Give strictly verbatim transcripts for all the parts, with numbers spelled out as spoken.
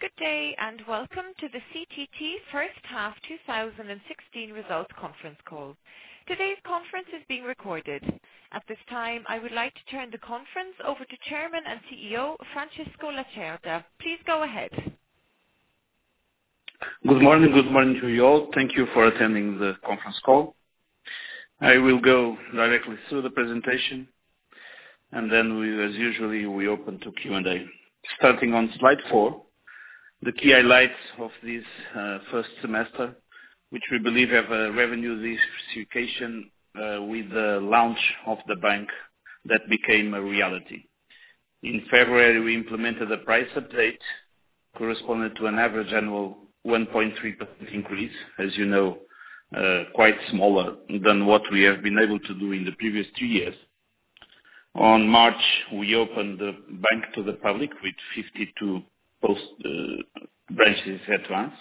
Good day, and welcome to the C T T First Half two thousand sixteen Results Conference Call. Today's conference is being recorded. At this time, I would like to turn the conference over to Chairman and C E O, Francisco Lacerda. Please go ahead. Good morning. Good morning to you all. Thank you for attending the conference call. I will go directly through the presentation, and then we, as usually, we open to Q and A. Starting on slide four, the key highlights of this uh, first semester, which we believe have a revenue diversification uh, with the launch of the bank that became a reality. In February, we implemented a price update corresponding to an average annual one point three percent increase, as you know, uh, quite smaller than what we have been able to do in the previous two years. On March, we opened the bank to the public with fifty-two post uh, branches at once.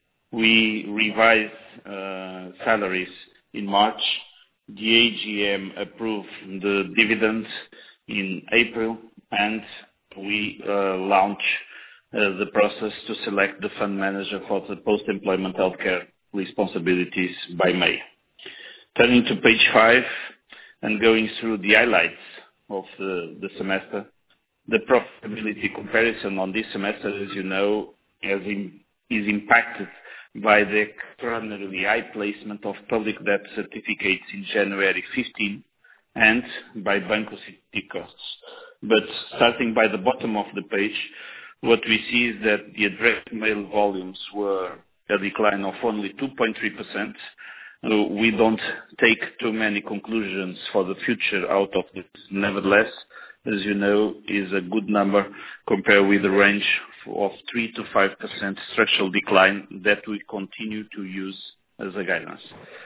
We revised uh, salaries in March. The A G M approved the dividends in April, and we uh, launched uh, the process to select the fund manager for the post-employment healthcare responsibilities by May. Turning to page five and going through the highlights of the, the semester. The profitability comparison on this semester, as you know, has in, is impacted by the extraordinarily high placement of public debt certificates in January fifteenth and by Banco C T T costs. But starting by the bottom of the page, what we see is that the addressed mail volumes were a decline of only two point three percent. Uh, we don't take too many conclusions for the future out of this. Nevertheless, as you know, is a good number compared with the range of three to five percent structural decline that we continue to use as a guidance.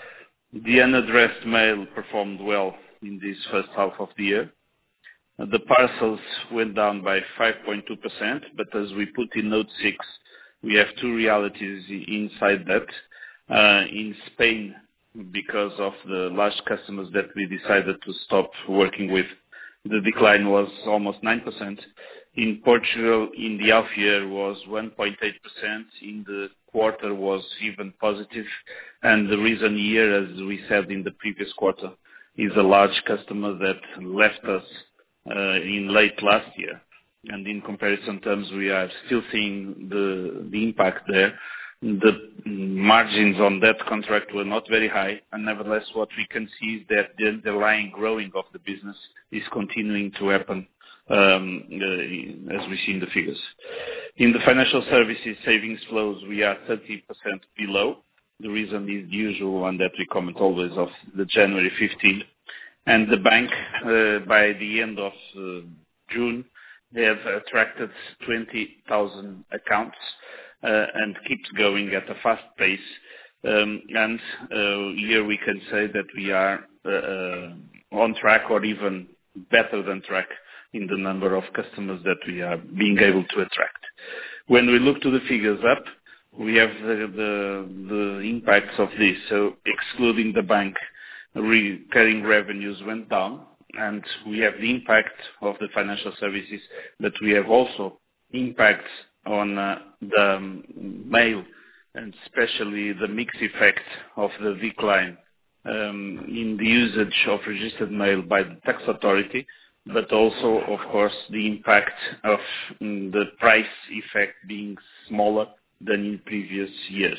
The unaddressed mail performed well in this first half of the year. Uh, the parcels went down by five point two percent, but as we put in note six, we have two realities inside that. Uh, in Spain, because of the large customers that we decided to stop working with, the decline was almost nine percent. In Portugal, in the half year was one point eight percent. In the quarter was even positive. And the reason here, as we said in the previous quarter, is a large customer that left us uh, in late last year. And in comparison terms, we are still seeing the, the impact there. The margins on that contract were not very high, and nevertheless, what we can see is that the underlying growing of the business is continuing to happen, um, uh, as we see in the figures. In the financial services savings flows, we are thirty percent below. The reason is the usual one that we comment always of the January fifteenth. And the bank, uh, by the end of uh, June, they have attracted twenty thousand accounts. Uh, and keeps going at a fast pace. Um, and uh, here we can say that we are uh, uh, on track or even better than track in the number of customers that we are being able to attract. When we look to the figures up, we have the, the, the impacts of this. So excluding the bank, recurring revenues went down, and we have the impact of the financial services, but we have also impacts on uh, the um, mail, and especially the mix effect of the decline um, in the usage of registered mail by the tax authority, but also, of course, the impact of um, the price effect being smaller than in previous years.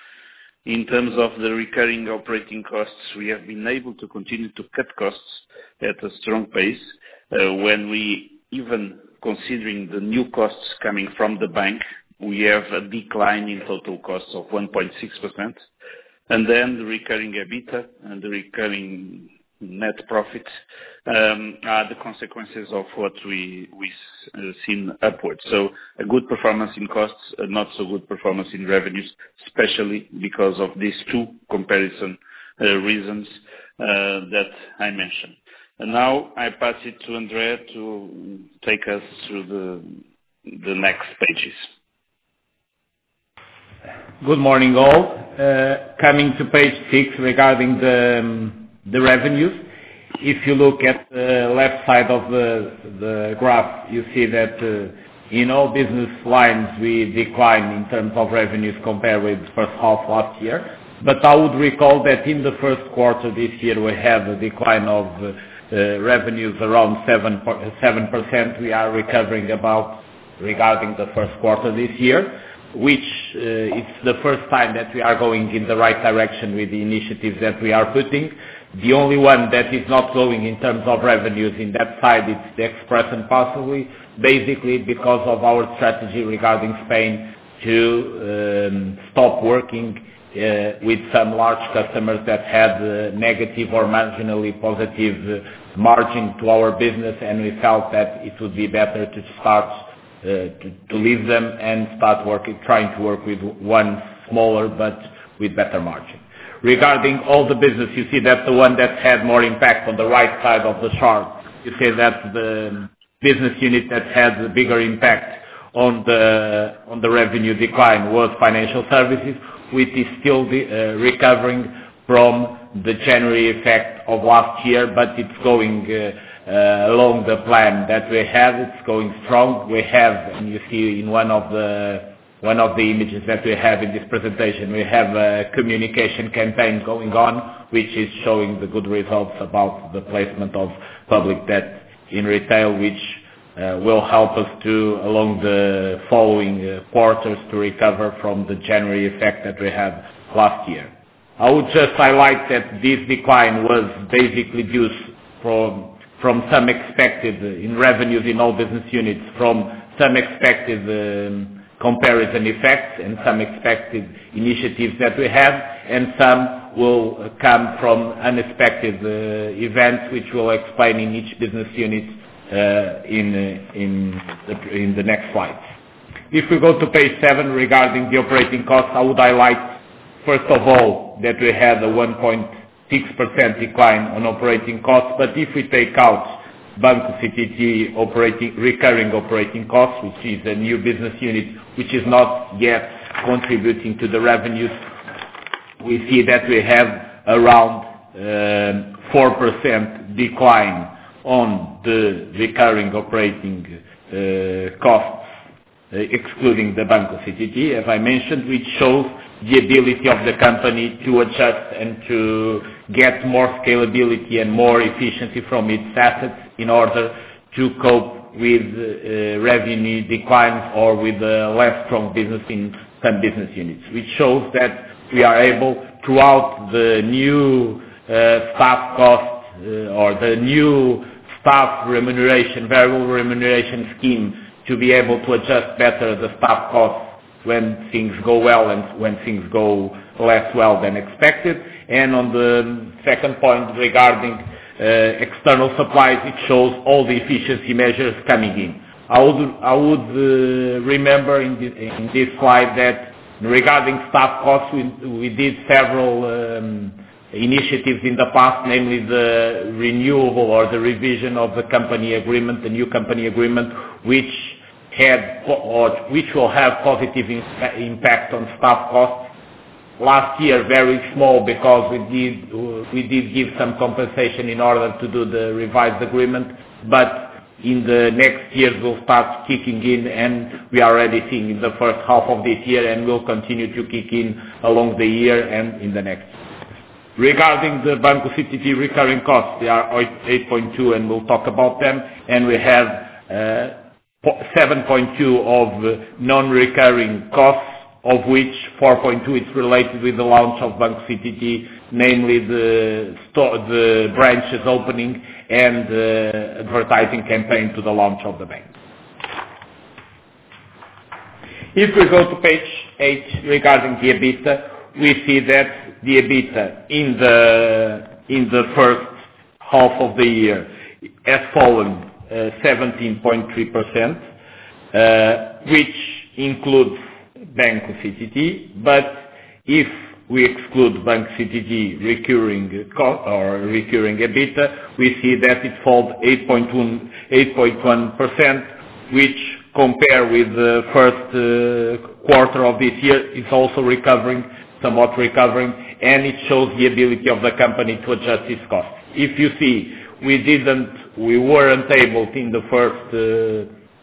In terms of the recurring operating costs, we have been able to continue to cut costs at a strong pace uh, when we even considering the new costs coming from the bank, we have a decline in total costs of one point six percent. And then the recurring EBITDA and the recurring net profit um, are the consequences of what we we uh, seen upwards. So a good performance in costs, a not so good performance in revenues, especially because of these two comparison uh, reasons uh, that I mentioned. And now I pass it to Andrea to take us through the the next pages. Good morning, all. Uh, coming to page six regarding the um, the revenues. If you look at the left side of the the graph, you see that uh, in all business lines, we declined in terms of revenues compared with the first half last year. But I would recall that in the first quarter this year, we have a decline of uh, uh, revenues around seven percent. We are recovering about regarding the first quarter this year, which uh, it's the first time that we are going in the right direction with the initiatives that we are putting. The only one that is not going in terms of revenues in that side is the Express and Parcel, basically because of our strategy regarding Spain to um, stop working uh, with some large customers that had uh, negative or marginally positive uh, margin to our business, and we felt that it would be better to start uh, to, to leave them and start working, trying to work with one smaller but with better margin. Regarding all the business, you see that the one that had more impact on the right side of the chart, you see that the business unit that had the bigger impact on the on the revenue decline was financial services, which is still the, uh, recovering from the January effect of last year, but it's going uh, uh, along the plan that we have. It's going strong. We have, and you see in one of the One of the images that we have in this presentation, we have a communication campaign going on, which is showing the good results about the placement of public debt in retail, which uh, will help us to, along the following uh, quarters, to recover from the January effect that we had last year. I would just highlight that this decline was basically due from, from some expected, in revenues in all business units, from some expected um, comparison effects and some expected initiatives that we have, and some will come from unexpected uh, events, which we'll explain in each business unit uh, in, uh, in, the, in the next slides. If we go to page seven regarding the operating costs, I would highlight, first of all, that we had a one point six percent decline on operating costs, but if we take out Banco C T T operating, recurring operating costs, which is a new business unit which is not yet contributing to the revenues, we see that we have around um, four percent decline on the recurring operating uh, costs, uh, excluding the Banco C T T, as I mentioned, which shows the ability of the company to adjust and to get more scalability and more efficiency from its assets in order to cope with uh, revenue declines or with uh, less strong business in some business units, which shows that we are able, throughout the new uh, staff cost uh, or the new staff remuneration, variable remuneration scheme, to be able to adjust better the staff costs when things go well and when things go less well than expected. And on the second point regarding uh, external supplies, it shows all the efficiency measures coming in. I would, I would uh, remember in, the, in this slide that regarding staff costs, we, we did several um, initiatives in the past, namely the renewal or the revision of the company agreement, the new company agreement, which had or which will have positive impact on staff costs. Last year, very small, because we did we did give some compensation in order to do the revised agreement, but in the next years will start kicking in, and we are already seeing in the first half of this year, and will continue to kick in along the year and in the next. Regarding the Banco C T T recurring costs, they are eight point two, and we'll talk about them, and we have uh, seven point two of non-recurring costs, of which four point two is related with the launch of Banco C T T, namely the, store, the branches opening and the advertising campaign to the launch of the bank. If we go to page eight regarding the EBITDA, we see that the EBITDA in the, in the first half of the year has fallen uh, seventeen point three percent, uh, which includes Banco C T T, but if we exclude Banco C T T recurring cost or recurring EBITDA, we see that it falls eight point one percent, which compare with the first uh, quarter of this year is also recovering, somewhat recovering, and it shows the ability of the company to adjust its costs. If you see, we didn't, we weren't able in the first uh,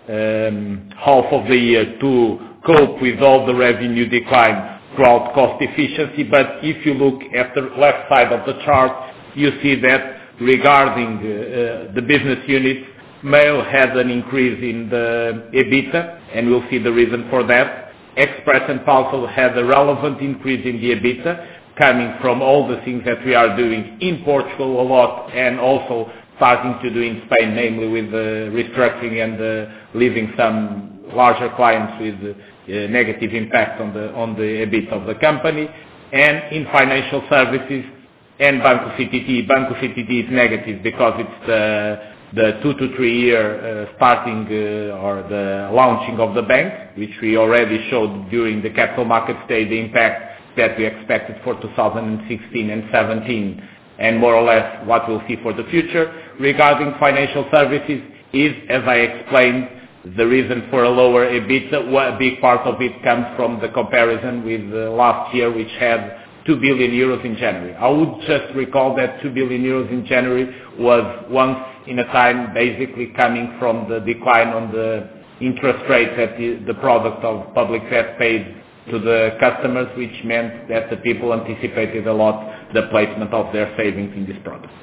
um, half of the year to cope with all the revenue decline throughout cost efficiency. But if you look at the left side of the chart, you see that regarding uh, the business units, Mail had an increase in the EBITDA, and we'll see the reason for that. Express and Parcel had a relevant increase in the EBITDA, coming from all the things that we are doing in Portugal a lot, and also starting to do in Spain, namely with the restructuring and uh, leaving some larger clients with uh, negative impact on the on the EBITDA of the company. And in financial services and Banco C T T, Banco C T T is negative because it's the the two to three year uh, starting uh, or the launching of the bank, which we already showed during the Capital Markets Day, the impact that we expected for two thousand sixteen and seventeen, and more or less what we'll see for the future. Regarding financial services is, as I explained, the reason for a lower EBITDA. A big part of it comes from the comparison with uh, last year, which had two billion euros in January. I would just recall that two billion euros in January was once in a time, basically coming from the decline on the interest rate that the, the product of public debt paid to the customers, which meant that the people anticipated a lot the placement of their savings in this product.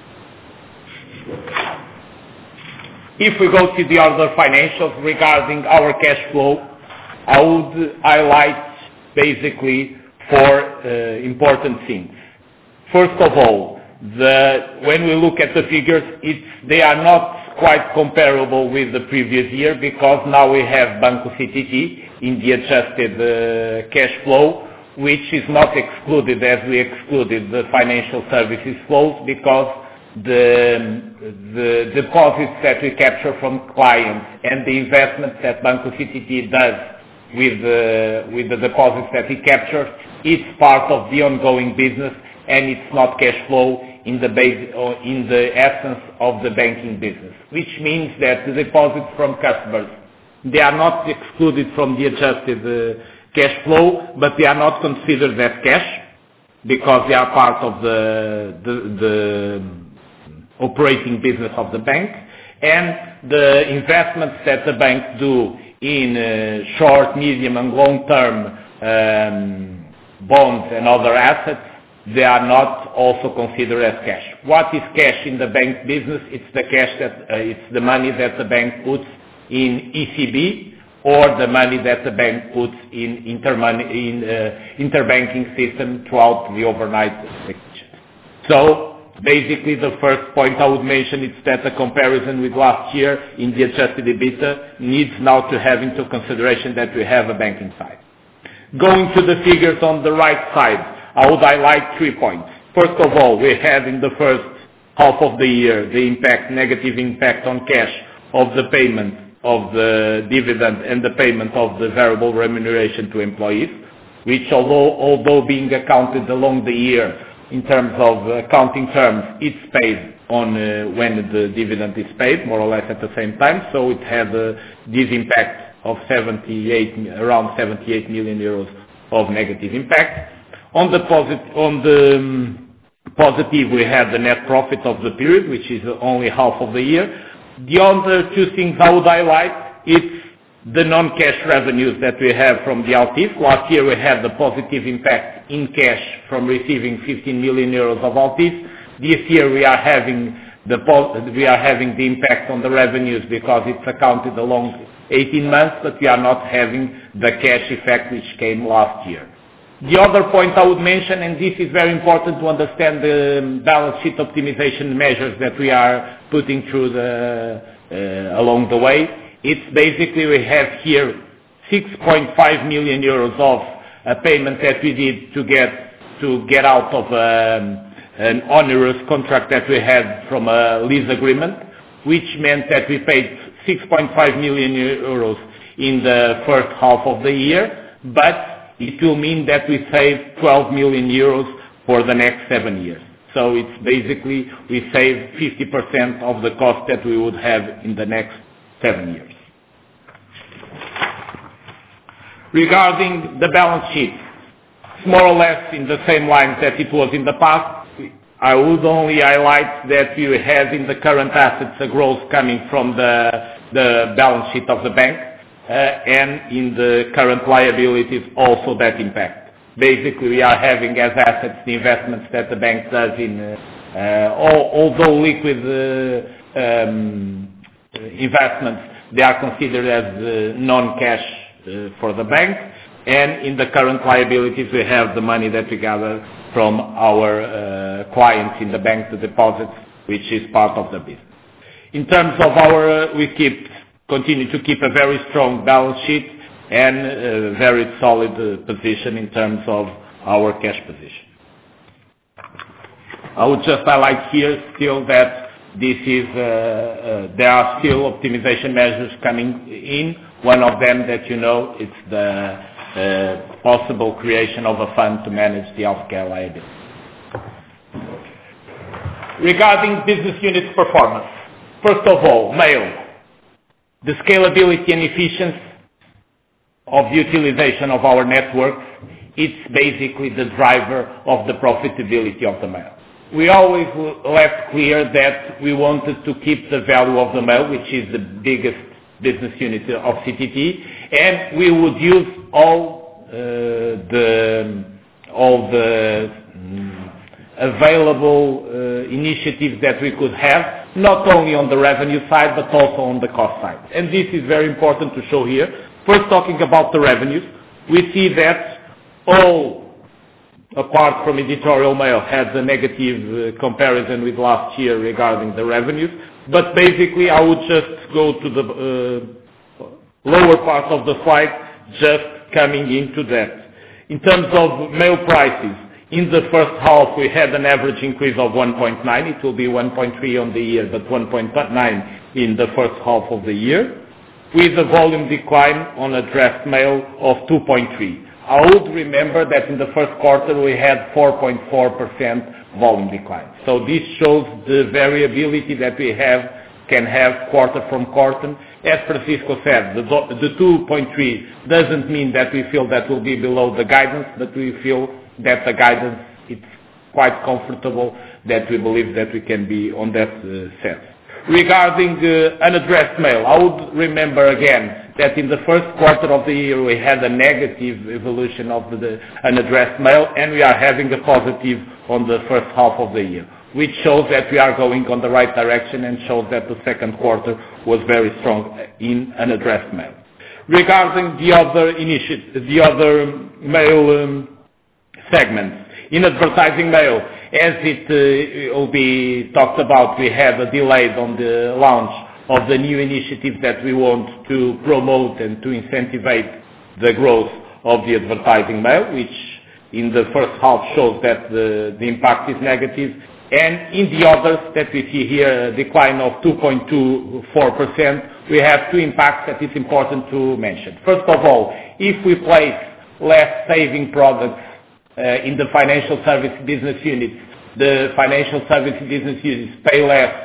If we go to the other financials regarding our cash flow, I would highlight basically four uh, important things. First of all, the, when we look at the figures, it's, they are not quite comparable with the previous year because now we have Banco C T T in the adjusted uh, cash flow, which is not excluded as we excluded the financial services flows because the, the deposits that we capture from clients and the investments that Banco C T T does with the, with the deposits that he captures, it's part of the ongoing business and it's not cash flow in the base, or in the essence of the banking business, which means that the deposits from customers, they are not excluded from the adjusted uh, cash flow, but they are not considered as cash because they are part of the, the, the operating business of the bank, and the investments that the bank do in uh, short, medium and long-term um, bonds and other assets, they are not also considered as cash. What is cash in the bank business? It's the cash that, uh, it's the money that the bank puts in E C B or the money that the bank puts in, intermoney, in uh, interbanking system throughout the overnight exchange. So basically the first point I would mention is that the comparison with last year in the adjusted EBITDA needs now to have into consideration that we have a banking side. Going to the figures on the right side, I would highlight three points. First of all, we had in the first half of the year the impact, negative impact on cash of the payment of the dividend and the payment of the variable remuneration to employees, which although, although being accounted along the year in terms of accounting terms, it's paid on uh, when the dividend is paid, more or less at the same time. So it had uh, this impact of seventy-eight, around seventy-eight million euros of negative impact. On the, posit on the um, positive, we had the net profit of the period, which is only half of the year. The other two things I would highlight, it's the non-cash revenues that we have from the Altice. Last year we had the positive impact in cash from receiving fifteen million euros of Altice. This year we are having the we are having the impact on the revenues because it's accounted along eighteen months, but we are not having the cash effect which came last year. The other point I would mention, and this is very important to understand the balance sheet optimization measures that we are putting through the, uh, along the way, it's basically we have here six point five million euros of a payment that we did to get, to get out of um, an onerous contract that we had from a lease agreement, which meant that we paid six point five million euros in the first half of the year, but it will mean that we save twelve million euros for the next seven years. So it's basically we save fifty percent of the cost that we would have in the next seven years. Regarding the balance sheet, it's more or less in the same lines that it was in the past. I would only highlight that we had in the current assets a growth coming from the the balance sheet of the bank, uh, and in the current liabilities also that impact. Basically, we are having as assets the investments that the bank does in, uh, uh, all, although liquid uh, um, investments, they are considered as uh, non-cash uh, for the bank. And in the current liabilities, we have the money that we gather from our uh, clients in the bank, the deposits, which is part of the business. In terms of our, uh, we keep continue to keep a very strong balance sheet and a very solid uh, position in terms of our cash position. I would just highlight here still that this is uh, uh, there are still optimization measures coming in. One of them that you know, it's the uh, possible creation of a fund to manage the healthcare liability. Regarding business units performance, first of all, mail. The scalability and efficiency of the utilization of our networks, it's basically the driver of the profitability of the mail. We always left clear that we wanted to keep the value of the mail, which is the biggest business unit of C T T, and we would use all uh, the all the um, available uh, initiatives that we could have, not only on the revenue side but also on the cost side. And this is very important to show here. First, talking about the revenues, we see that all, apart from editorial mail, has a negative uh, comparison with last year regarding the revenues. But basically, I would just go to the uh, lower part of the slide, just coming into that. In terms of mail prices, in the first half, we had an average increase of one point nine. It will be one point three on the year, but one point nine in the first half of the year, with a volume decline on addressed mail of two point three. I would remember that in the first quarter we had four point four percent volume decline. So this shows the variability that we have, can have quarter from quarter. As Francisco said, the, the two point three doesn't mean that we feel that will be below the guidance, but we feel that the guidance is quite comfortable, that we believe that we can be on that uh, sense. Regarding uh, unaddressed mail, I would remember again that in the first quarter of the year we had a negative evolution of the, the unaddressed mail, and we are having a positive on the first half of the year, which shows that we are going on the right direction and shows that the second quarter was very strong in unaddressed mail. Regarding the other initiative, the other mail um, segments, in advertising mail, as it uh, will be talked about, we have a delay on the launch of the new initiatives that we want to promote and to incentivize the growth of the advertising mail, which in the first half shows that the, the impact is negative. And in the others that we see here, a decline of two point two four percent, we have two impacts that is important to mention. First of all, if we place less saving products uh, in the financial service business units, the financial service business units pay less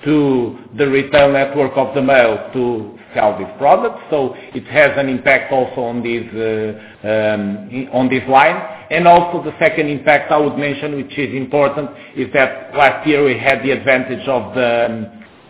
to the retail network of the mail to sell these products. So it has an impact also on this, uh, um, on this line. And also the second impact I would mention, which is important, is that last year we had the advantage of the,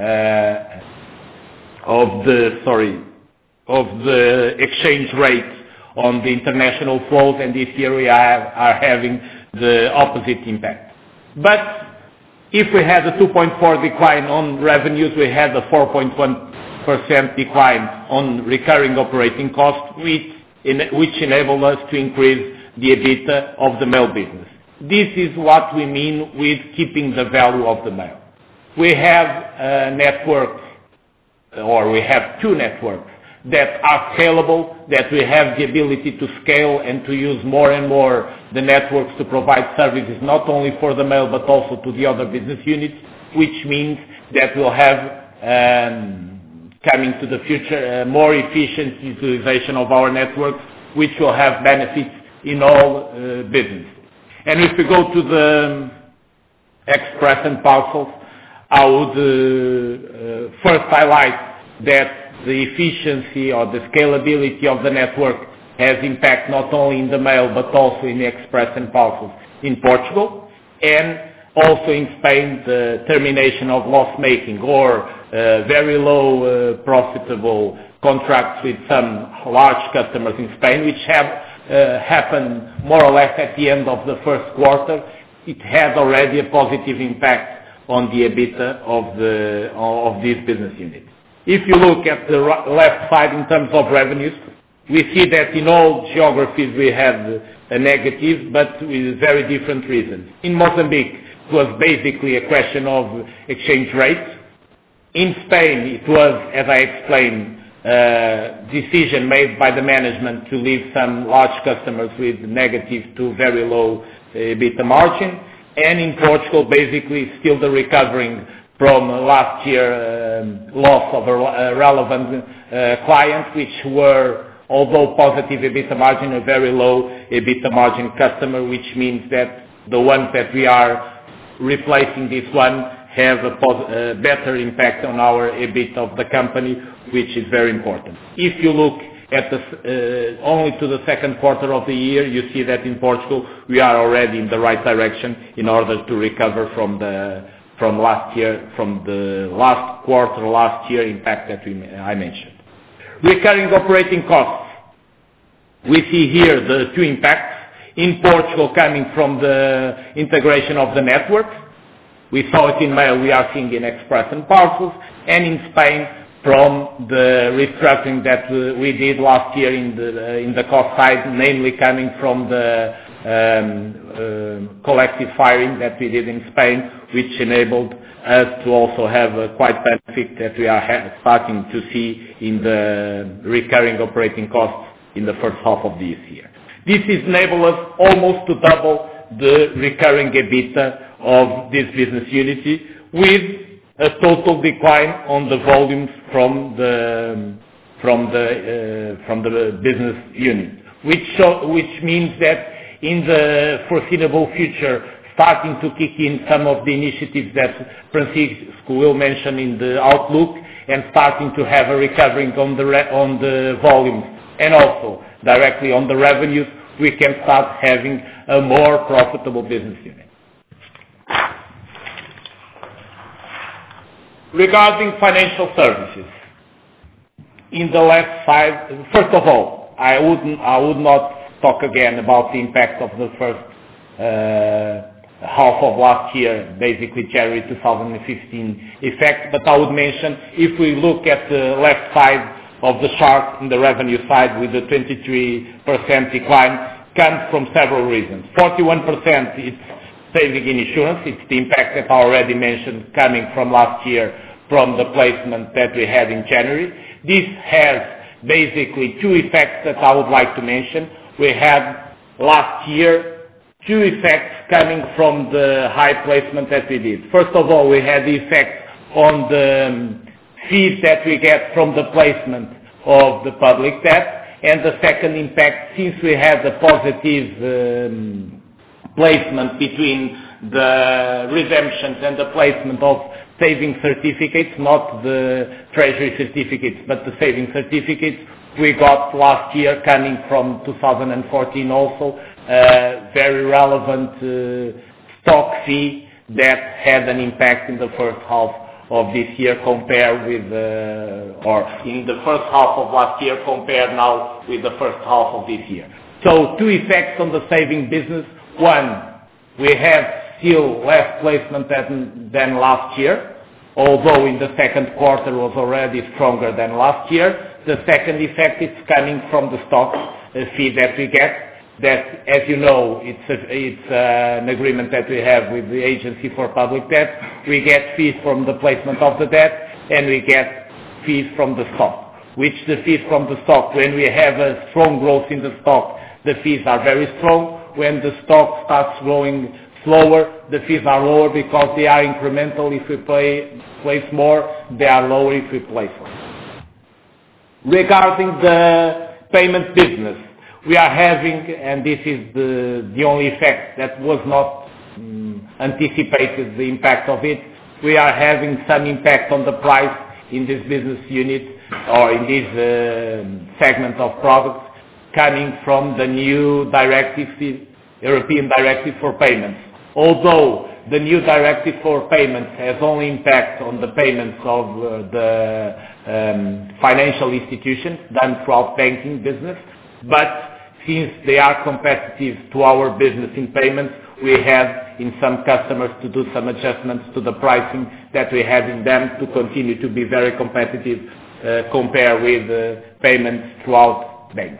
uh, of the, sorry, of the exchange rate on the international flows, and this year we are, are having the opposite impact. But if we had a two point four decline on revenues, we had a four point one percent decline on recurring operating costs, which, in, which enabled us to increase the EBITDA of the mail business. This is what we mean with keeping the value of the mail. We have a network, or we have two networks that are scalable, that we have the ability to scale and to use more and more the networks to provide services not only for the mail but also to the other business units, which means that we'll have, um, coming to the future, uh, more efficient utilization of our networks, which will have benefits in all uh, businesses. And if we go to the express and parcels, I would uh, uh, first highlight that the efficiency or the scalability of the network has impact not only in the mail but also in the express and parcels in Portugal, and also in Spain the termination of loss-making or uh, uh, very low uh, profitable contracts with some large customers in Spain, which have uh, happened more or less at the end of the first quarter. It has already a positive impact on the EBITDA of the of this business unit. If you look at the left side in terms of revenues, we see that in all geographies we have a negative, but with very different reasons. In Mozambique, it was basically a question of exchange rates. In Spain, it was, as I explained, a decision made by the management to leave some large customers with negative to very low EBITDA margin. And in Portugal, basically, still the recovering from last year um, loss of a, a relevant uh, client, which were, although positive EBITDA margin, a very low EBITDA margin customer, which means that the ones that we are replacing this one have a pos- uh, better impact on our EBITDA of the company, which is very important. If you look at the, uh, only to the second quarter of the year, you see that in Portugal we are already in the right direction in order to recover from the from last year, from the last quarter last year impact that we, I mentioned. Recurring operating costs. We see here the two impacts. In Portugal, coming from the integration of the network. We saw it in mail, we are seeing in Express and Parcels, and in Spain from the restructuring that uh, we did last year in the, uh, in the cost side, namely coming from the um, uh, collective firing that we did in Spain, which enabled us to also have a quite benefit that we are ha- starting to see in the recurring operating costs in the first half of this year. This has enabled us almost to double the recurring EBITDA of this business unit, with a total decline on the volumes from the from the uh, from the business unit, which show, which means that in the foreseeable future, starting to kick in some of the initiatives that Francisco will mention in the outlook, and starting to have a recovery on the re- on the volumes and also directly on the revenues, we can start having a more profitable business unit. Regarding financial services, in the left side, first of all, I wouldn't, I would not talk again about the impact of the first uh, half of last year, basically January two thousand fifteen effect, but I would mention, if we look at the left side of the chart in the revenue side with the twenty-three percent decline, comes from several reasons. forty-one percent is saving in insurance. It's the impact that I already mentioned coming from last year from the placement that we had in January. This has basically two effects that I would like to mention. We had last year two effects coming from the high placement that we did. First of all, we had the effect on the um, fees that we get from the placement of the public debt. And the second impact, since we had a positive um, placement between the redemptions and the placement of saving certificates, not the treasury certificates, but the saving certificates, we got last year coming from two thousand fourteen also a very relevant uh, stock fee that had an impact in the first half of this year compared with, uh, or in the first half of last year compared now with the first half of this year. So two effects on the saving business. One, we have still less placement than, than last year, although in the second quarter was already stronger than last year. The second effect is coming from the stock uh, fee that we get. That, as you know, it's, a, it's uh, an agreement that we have with the Agency for Public Debt. We get fees from the placement of the debt, and we get fees from the stock. Which the fees from the stock, when we have a strong growth in the stock, the fees are very strong. When the stock starts growing slower, the fees are lower because they are incremental. If we play, place more, they are lower if we place less. Regarding the payment business, we are having, and this is the, the only effect that was not um, anticipated, the impact of it, we are having some impact on the price in this business unit or in this uh, segment of products coming from the new directive, European directive for payments. Although the new directive for payments has only impact on the payments of uh, the um, financial institutions done throughout banking business, but since they are competitive to our business in payments, we have in some customers to do some adjustments to the pricing that we have in them to continue to be very competitive uh, compared with uh, payments throughout banks.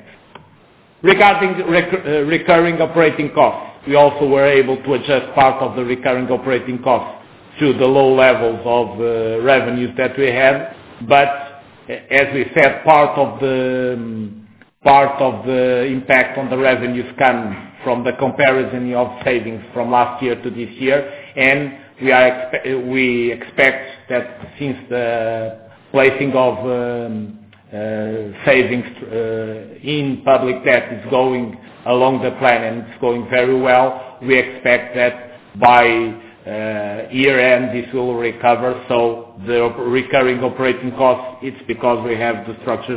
Regarding the rec- uh, recurring operating costs, we also were able to adjust part of the recurring operating costs to the low levels of uh, revenues that we have, but uh, as we said, part of the um, part of the impact on the revenues come from the comparison of savings from last year to this year, and we are expe- we expect that since the placing of um, uh, savings uh, in public debt is going along the plan and it's going very well, we expect that by uh, year end this will recover. So the op- recurring operating costs, it's because we have the structures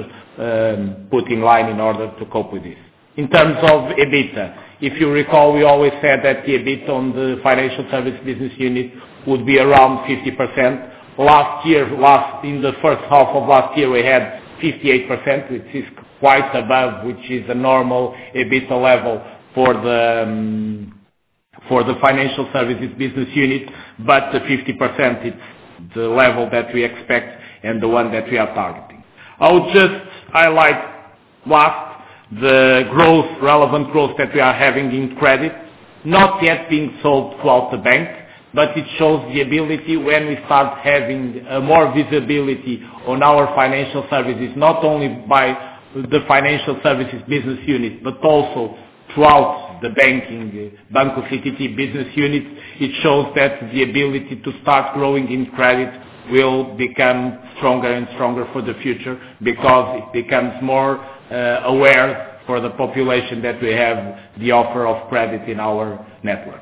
um, put in line in order to cope with this. In terms of EBITDA, if you recall, we always said that the EBITDA on the financial service business unit would be around fifty percent. Last year, last in the first half of last year, we had fifty-eight percent, which is quite above, which is a normal EBITDA level for the um, for the financial services business unit, but the fifty percent is the level that we expect and the one that we are targeting. I would just highlight last the growth, relevant growth that we are having in credit, not yet being sold throughout the bank, but it shows the ability when we start having uh, more visibility on our financial services, not only by the financial services business unit, but also throughout the banking uh, Banco C T T business unit. It shows that the ability to start growing in credit will become stronger and stronger for the future because it becomes more uh, aware for the population that we have the offer of credit in our network.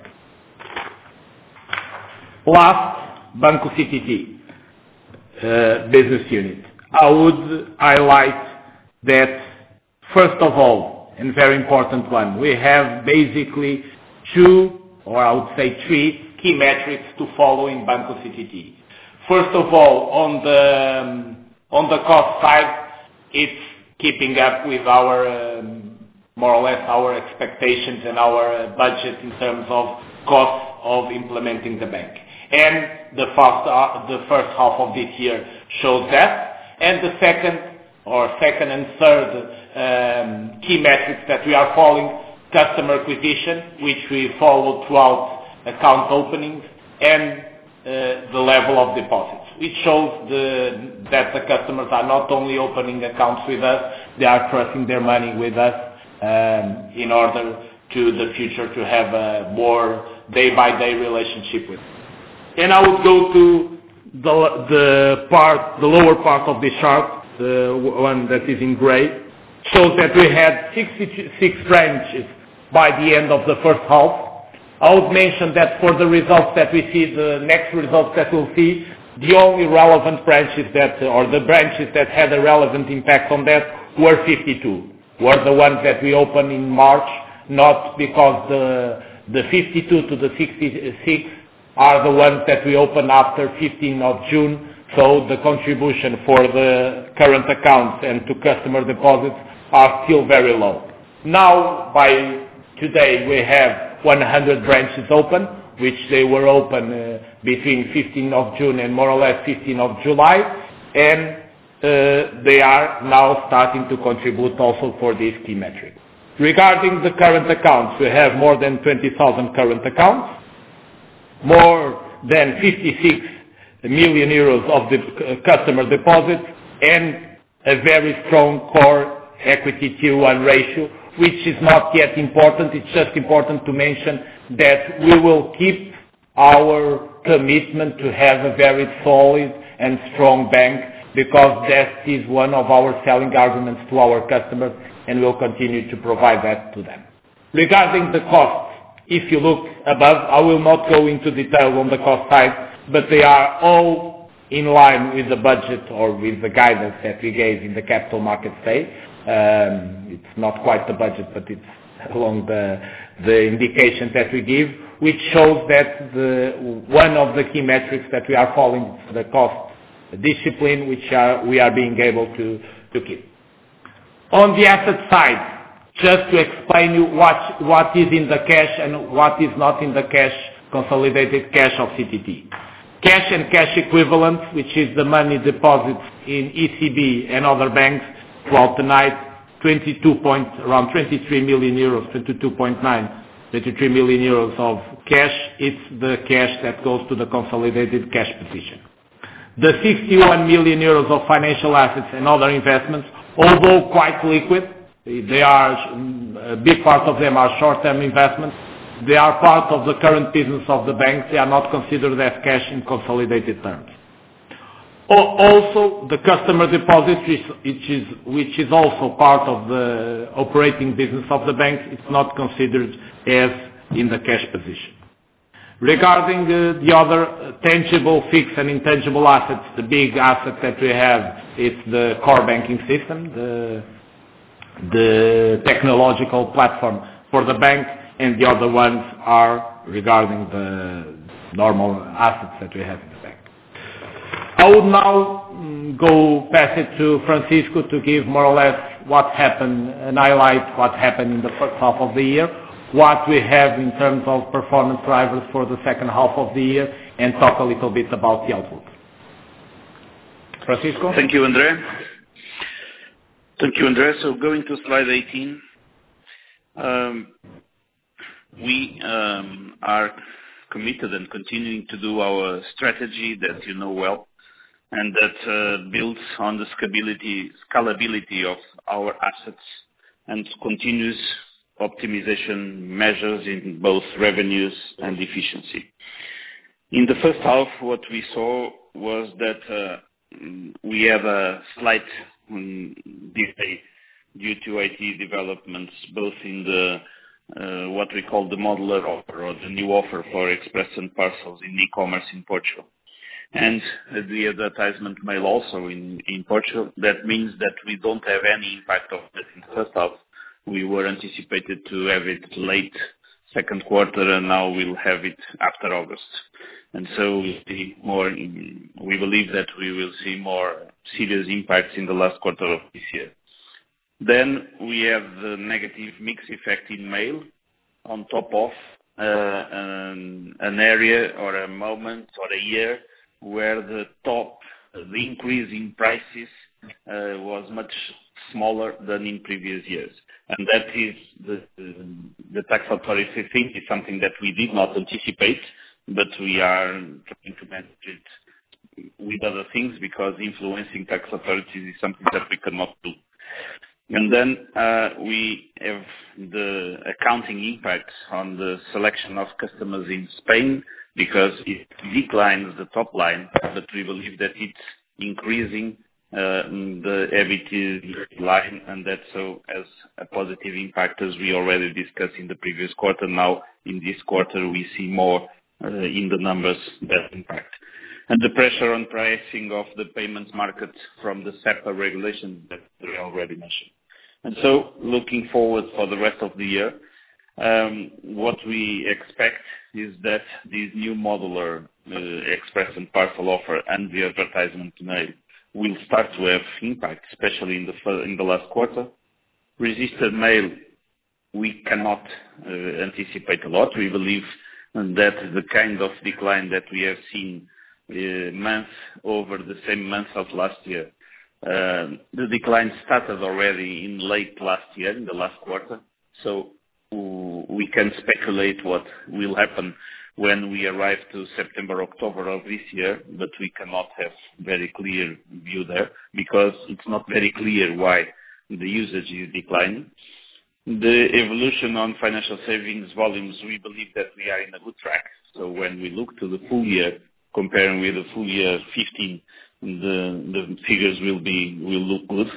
Last, Banco C T T uh, business unit. I would highlight that, first of all, and very important one, we have basically two, or I would say three, key metrics to follow in Banco C T T. First of all, on the um, on the cost side, it's keeping up with our um, more or less our expectations and our uh, budget in terms of cost of implementing the bank. And the first, uh, the first half of this year shows that. And the second, or second and third um, key metrics that we are following, customer acquisition, which we follow throughout account openings, and uh, the level of deposits. It shows the, that the customers are not only opening accounts with us, they are trusting their money with us um, in order to the future to have a more day-by-day relationship with us. And I would go to the, the part, the lower part of the chart, the one that is in gray, shows that we had sixty-six branches by the end of the first half. I would mention that for the results that we see, the next results that we'll see, the only relevant branches that, or the branches that had a relevant impact on that were fifty-two, were the ones that we opened in March, not because the, the fifty-two to the sixty-six are the ones that we opened after fifteenth of June, so the contribution for the current accounts and to customer deposits are still very low. Now, by today, we have one hundred branches open, which they were open uh, between fifteenth of June and more or less fifteenth of July, and uh, they are now starting to contribute also for this key metric. Regarding the current accounts, we have more than twenty thousand current accounts, more than fifty-six million euros of the customer deposits, and a very strong core equity tier one ratio, which is not yet important. It's just important to mention that we will keep our commitment to have a very solid and strong bank, because that is one of our selling arguments to our customers, and we'll continue to provide that to them. Regarding the costs, if you look above, I will not go into detail on the cost side, but they are all in line with the budget or with the guidance that we gave in the Capital Markets Day. Um, it's not quite the budget, but it's along the, the indications that we give. which shows that the one of the key metrics that we are following, the cost discipline, which are, we are being able to, to keep. On the asset side, just to explain you what, what is in the cash and what is not in the cash, consolidated cash of C T T. Cash and cash equivalents, which is the money deposits in E C B and other banks throughout the night, twenty-two point, around twenty-three million euros, twenty-two point nine, twenty-three million euros of cash. It's the cash that goes to the consolidated cash position. The sixty-one million euros of financial assets and other investments, although quite liquid, they are, a big part of them are short-term investments. They are part of the current business of the bank. They are not considered as cash in consolidated terms. Also, the customer deposits, which is, which is also part of the operating business of the bank, it's not considered as in the cash position. Regarding uh, the other tangible, fixed and intangible assets, the big asset that we have is the core banking system, the, the technological platform for the bank, and the other ones are regarding the normal assets that we have in the bank. I would now um, go pass it to Francisco to give more or less what happened and highlight what happened in the first half of the year, what we have in terms of performance drivers for the second half of the year, and talk a little bit about the outlook. Francisco? Thank you, André. Thank you, André. So going to slide eighteen. Um, we um, are committed and continuing to do our strategy that you know well, and that uh, builds on the scalability, scalability of our assets and continuous optimization measures in both revenues and efficiency. In the first half, what we saw was that uh, we have a slight um, delay due to I T developments, both in the uh, what we call the modular offer or the new offer for express and parcels in e-commerce in Portugal. And uh, the advertisement mail also in, in Portugal. That means that we don't have any impact of that in the first half. We were anticipated to have it late second quarter, and now we'll have it after August. And so we see more, we believe that we will see more serious impacts in the last quarter of this year. Then we have the negative mix effect in mail on top of uh, an, an area or a moment or a year where the top, the increase in prices uh, was much smaller than in previous years. And that is the, the, the tax authority thing is something that we did not anticipate, but we are trying to manage it with other things because influencing tax authorities is something that we cannot do. And then uh, we have the accounting impact on the selection of customers in Spain because it declines the top line, but we believe that it's increasing uh, the EBIT line, and that so has a positive impact as we already discussed in the previous quarter. Now in this quarter we see more uh, in the numbers that impact. And the pressure on pricing of the payments market from the SEPA regulation that we already mentioned. And so looking forward for the rest of the year, um, what we expect is that this new modular uh, express and parcel offer and the advertisement mail will start to have impact, especially in the in the last quarter. Registered mail, we cannot uh, anticipate a lot. We believe that the kind of decline that we have seen Uh, month over the same month of last year. Uh, the decline started already in late last year, in the last quarter, so uh, we can speculate what will happen when we arrive to September, October of this year, but we cannot have very clear view there because it's not very clear why the usage is declining. The evolution on financial savings volumes, we believe that we are in a good track. So when we look to the full year, comparing with the full year fifteen, the, the figures will be will look good.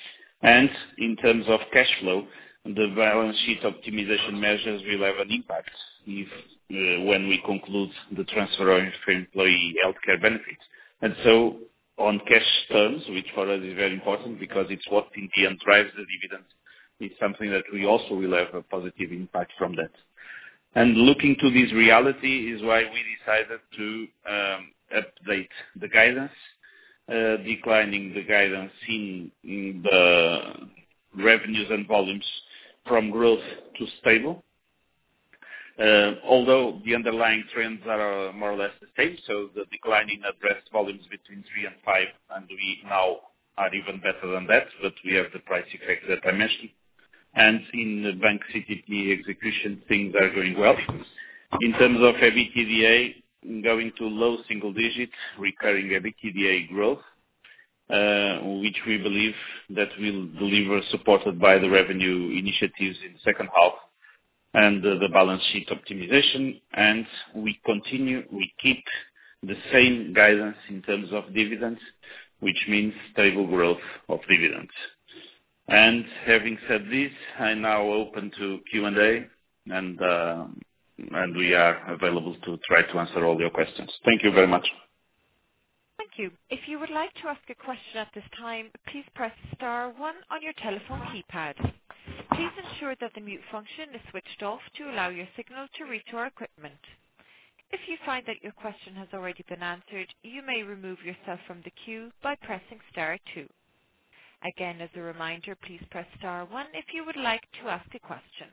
And in terms of cash flow, the balance sheet optimization measures will have an impact if uh, when we conclude the transfer of employee healthcare benefits. And so on cash terms, which for us is very important because it's what in the end drives the dividends, is something that we also will have a positive impact from that. And looking to this reality is why we decided to um, update the guidance, uh, declining the guidance in, in the revenues and volumes from growth to stable. Uh, although the underlying trends are uh, more or less the same, so the decline in addressed volumes between three and five, and we now are even better than that, but we have the price effect that I mentioned. And in the Bank C T T execution, things are going well. In terms of EBITDA, going to low single digit recurring EBITDA growth, uh, which we believe that will deliver, supported by the revenue initiatives in the second half and uh, the balance sheet optimization. And we continue, we keep the same guidance in terms of dividends, which means stable growth of dividends. And having said this, I now open to Q and A, and uh, and we are available to try to answer all your questions. Thank you very much. Thank you. If you would like to ask a question at this time, please press star one on your telephone keypad. Please ensure that the mute function is switched off to allow your signal to reach our equipment. If you find that your question has already been answered, you may remove yourself from the queue by pressing star two. Again, as a reminder, please press star one if you would like to ask a question.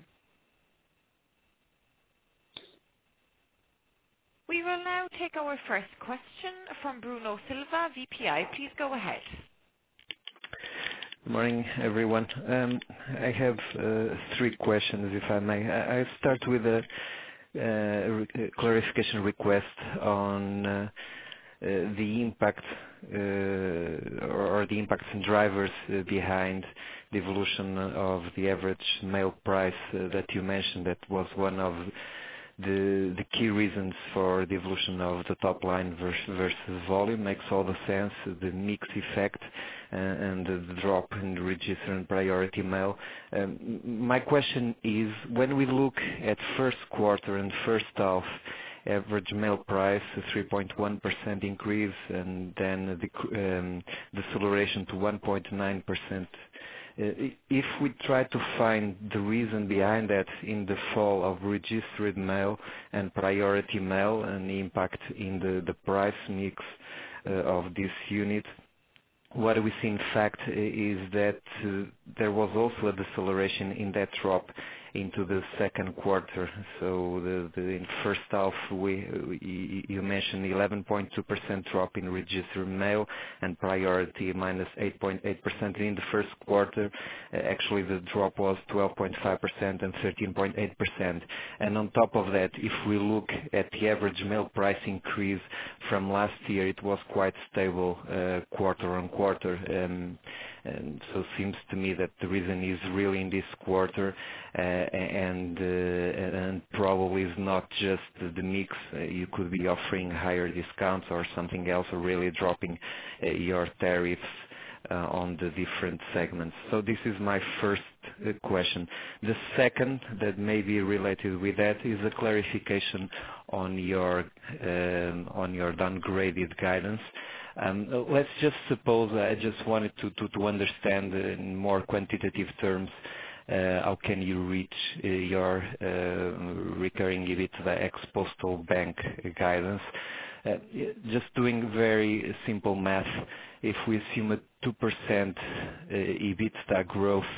We will now take our first question from Bruno Silva, V P I. Please go ahead. Good morning, everyone. Um, I have uh, three questions, if I may. I, I start with a, uh, re- clarification request on uh, uh, the impact uh, or, or the impacts and drivers uh, behind the evolution of the average mail price uh, that you mentioned. That was one of the the key reasons for the evolution of the top line versus, versus volume. Makes all the sense, the mix effect uh, and the drop in register and priority mail. Um, my question is, when we look at first quarter and first half, average mail price, a three point one percent increase, and then the um, deceleration to one point nine percent. Uh, if we try to find the reason behind that in the fall of registered mail and priority mail and the impact in the, the price mix uh, of this unit, what we see in fact is that uh, there was also a deceleration in that drop into the second quarter. So the, the in first half, we, we you mentioned eleven point two percent drop in registered mail and priority minus eight point eight percent. In the first quarter, uh, actually the drop was twelve point five percent and thirteen point eight percent. And on top of that, if we look at the average mail price increase from last year, it was quite stable uh, quarter on quarter. Um, And so it seems to me that the reason is really in this quarter, uh, and uh, and probably is not just the mix. Uh, you could be offering higher discounts or something else, or really dropping uh, your tariffs uh, on the different segments. So this is my first uh, question. The second, that may be related with that, is a clarification on your um, on your downgraded guidance. Um, let's just suppose, I just wanted to, to, to understand in more quantitative terms, uh, how can you reach uh, your uh, recurring EBITDA ex-postal bank guidance? Uh, just doing very simple math, if we assume a two percent uh, EBITDA growth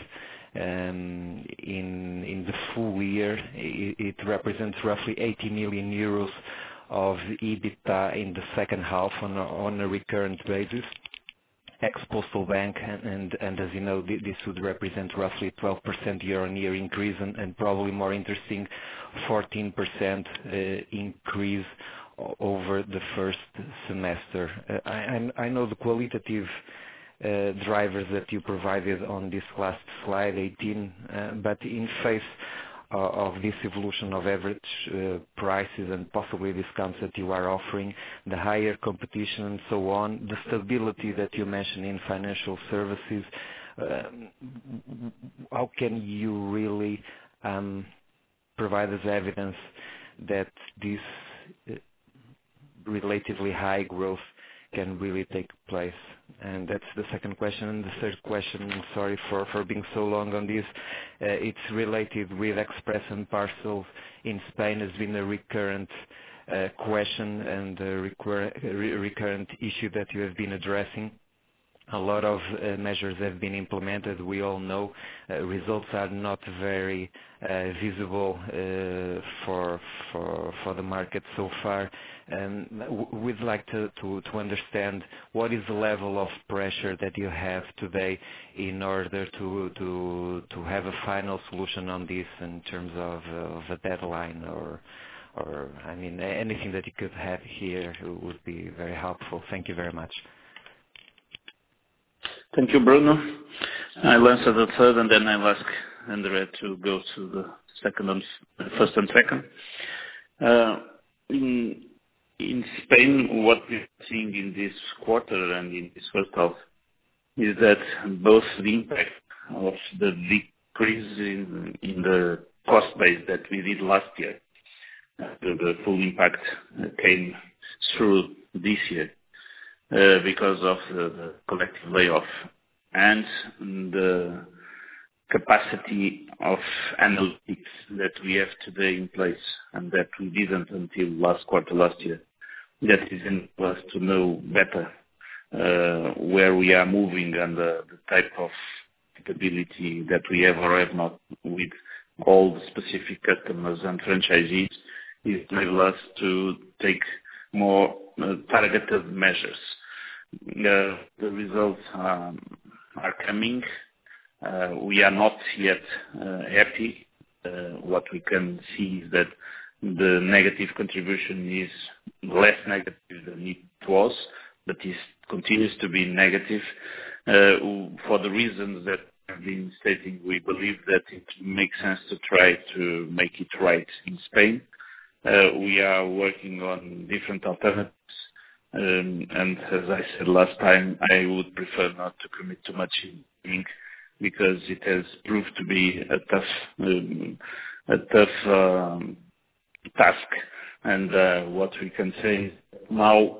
um, in, in the full year, it, it represents roughly eighty million euros of EBITDA in the second half on a, on a recurrent basis, ex-postal bank, and, and, and as you know, th- this would represent roughly twelve percent year-on-year increase, and, and probably more interesting, fourteen percent uh, increase o- over the first semester. Uh, I, I I know the qualitative uh, drivers that you provided on this last slide, eighteen, uh, but in face of this evolution of average uh, prices and possibly discounts that you are offering, the higher competition and so on, the stability that you mentioned in financial services, uh, how can you really um, provide us evidence that this uh, relatively high growth can really take place? And that's the second question. And the third question, sorry for, for being so long on this, uh, it's related with Express and Parcels in Spain. Has been a recurrent uh, question and a recur- re- recurrent issue that you have been addressing. A lot of uh, measures have been implemented. We all know uh, results are not very uh, visible uh, for for for the market so far. And w- we'd like to, to to understand what is the level of pressure that you have today in order to to to have a final solution on this in terms of, uh, of a deadline or or I mean anything that you could have here would be very helpful. Thank you very much. Thank you, Bruno. I'll answer the third, and then I'll ask Andrea to go to the second and first and second. Uh, in in Spain, what we're seeing in this quarter and in this first half is that both the impact of the decrease in in the cost base that we did last year, uh, the, the full impact came through this year. Uh, because of the, the collective layoff and the capacity of analytics that we have today in place and that we didn't until last quarter last year. That is in us to know better uh, where we are moving and the, the type of capability that we have or have not with all the specific customers and franchisees is enable us to take more uh, targeted measures. Uh, the results um, are coming. Uh, we are not yet uh, happy. Uh, what we can see is that the negative contribution is less negative than it was, but it continues to be negative uh, for the reasons that I've been stating. We believe that it makes sense to try to make it right in Spain. Uh, we are working on different alternatives. Um, and as I said last time, I would prefer not to commit too much in ink because it has proved to be a tough, um, a tough um, task. And uh, what we can say is now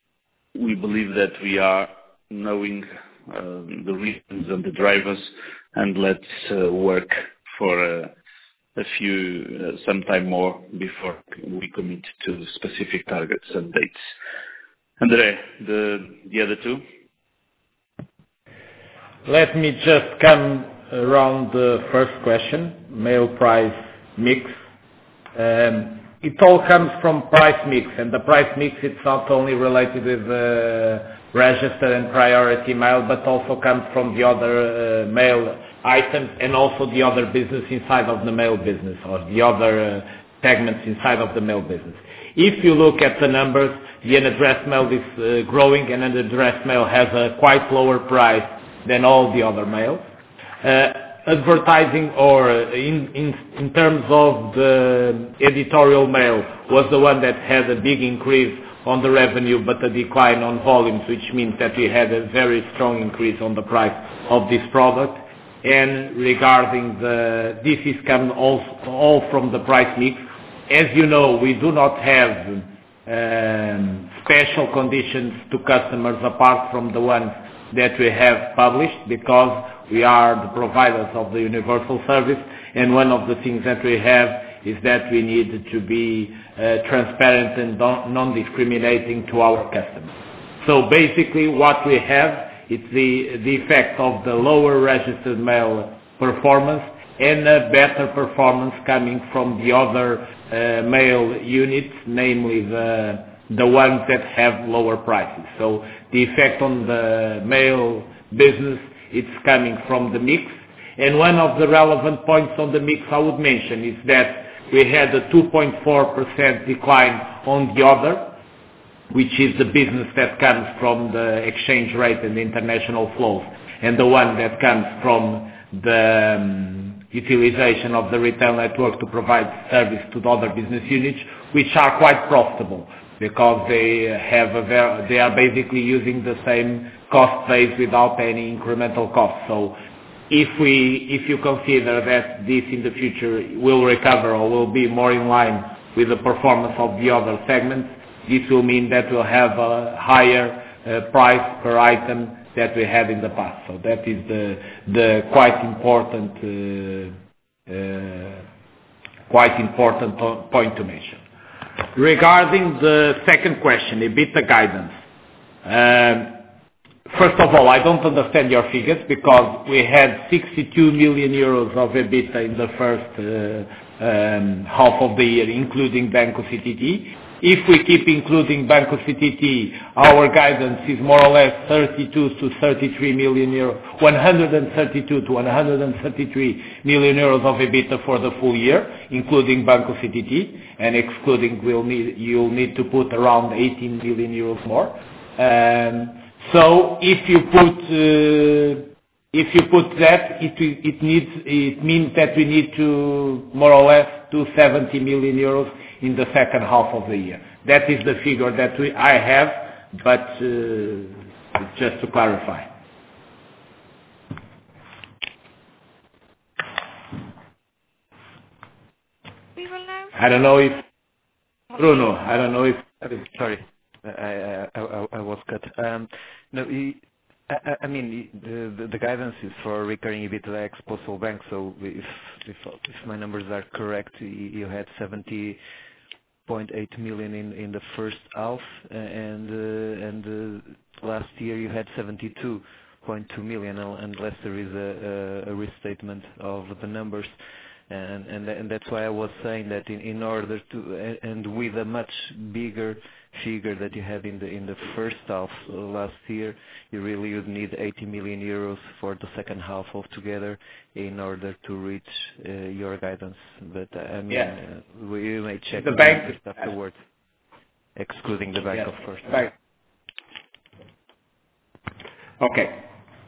we believe that we are knowing uh, the reasons and the drivers, and let's uh, work for uh, a few, uh, some time more before we commit to specific targets and dates. Andre, the the other two? Let me just come around the first question, mail price mix. Um, it all comes from price mix, and the price mix it's not only related with uh, register and priority mail, but also comes from the other uh, mail items and also the other business inside of the mail business or the other uh, segments inside of the mail business. If you look at the numbers, the unaddressed mail is uh, growing, and unaddressed mail has a quite lower price than all the other mails. Uh, advertising or uh, in, in, in terms of the editorial mail was the one that had a big increase on the revenue but a decline on volumes, which means that we had a very strong increase on the price of this product. And regarding the, this is come all, all from the price mix. As you know, we do not have um, special conditions to customers apart from the ones that we have published because we are the providers of the universal service, and one of the things that we have is that we need to be uh, transparent and non-discriminating to our customers. So basically what we have is the, the effect of the lower registered mail performance and a better performance coming from the other uh, mail units, namely the the ones that have lower prices. So the effect on the mail business, it's coming from the mix. And one of the relevant points on the mix I would mention is that we had a two point four percent decline on the other, which is the business that comes from the exchange rate and the international flows, and the one that comes from the um, utilization of the retail network to provide service to the other business units, which are quite profitable because they have a ver- they are basically using the same cost base without any incremental cost. So if we if you consider that this in the future will recover or will be more in line with the performance of the other segments, this will mean that we'll have a higher uh, price per item that we had in the past. So that is the the quite important uh, uh, quite important po- point to mention. Regarding the second question, EBITDA guidance. Um, First of all, I don't understand your figures because we had sixty-two million euros of EBITDA in the first uh, um, half of the year, including Banco C T T. If we keep including Banco C T T, our guidance is more or less thirty-two to thirty-three million euros, one hundred thirty-two to one hundred thirty-three million euros of EBITDA for the full year, including Banco C T T, and excluding, we'll need, you'll need to put around eighteen million euros more. Um, So if you put uh, if you put that, it it needs it means that we need to more or less do seventy million euros in the second half of the year. That is the figure that we I have, but uh, just to clarify. We will now. I don't know if Bruno. I don't know if. Sorry. I, I, I, I was cut. Um, no, I, I, I mean the, the guidance is for recurring EBITDA ex Postal Bank. So if, if if my numbers are correct, you had seventy point eight million in, in the first half, and uh, and uh, last year you had seventy-two point two million, unless there is a, a, a restatement of the numbers. And, and and that's why I was saying that in, in order to and with a much bigger figure that you had in the in the first half last year, you really would need eighty million euros for the second half altogether in order to reach uh, your guidance. But uh, I mean, Yeah. uh, we may check The the bank- numbers afterwards, excluding the bank, Yes. of course. Right. Okay.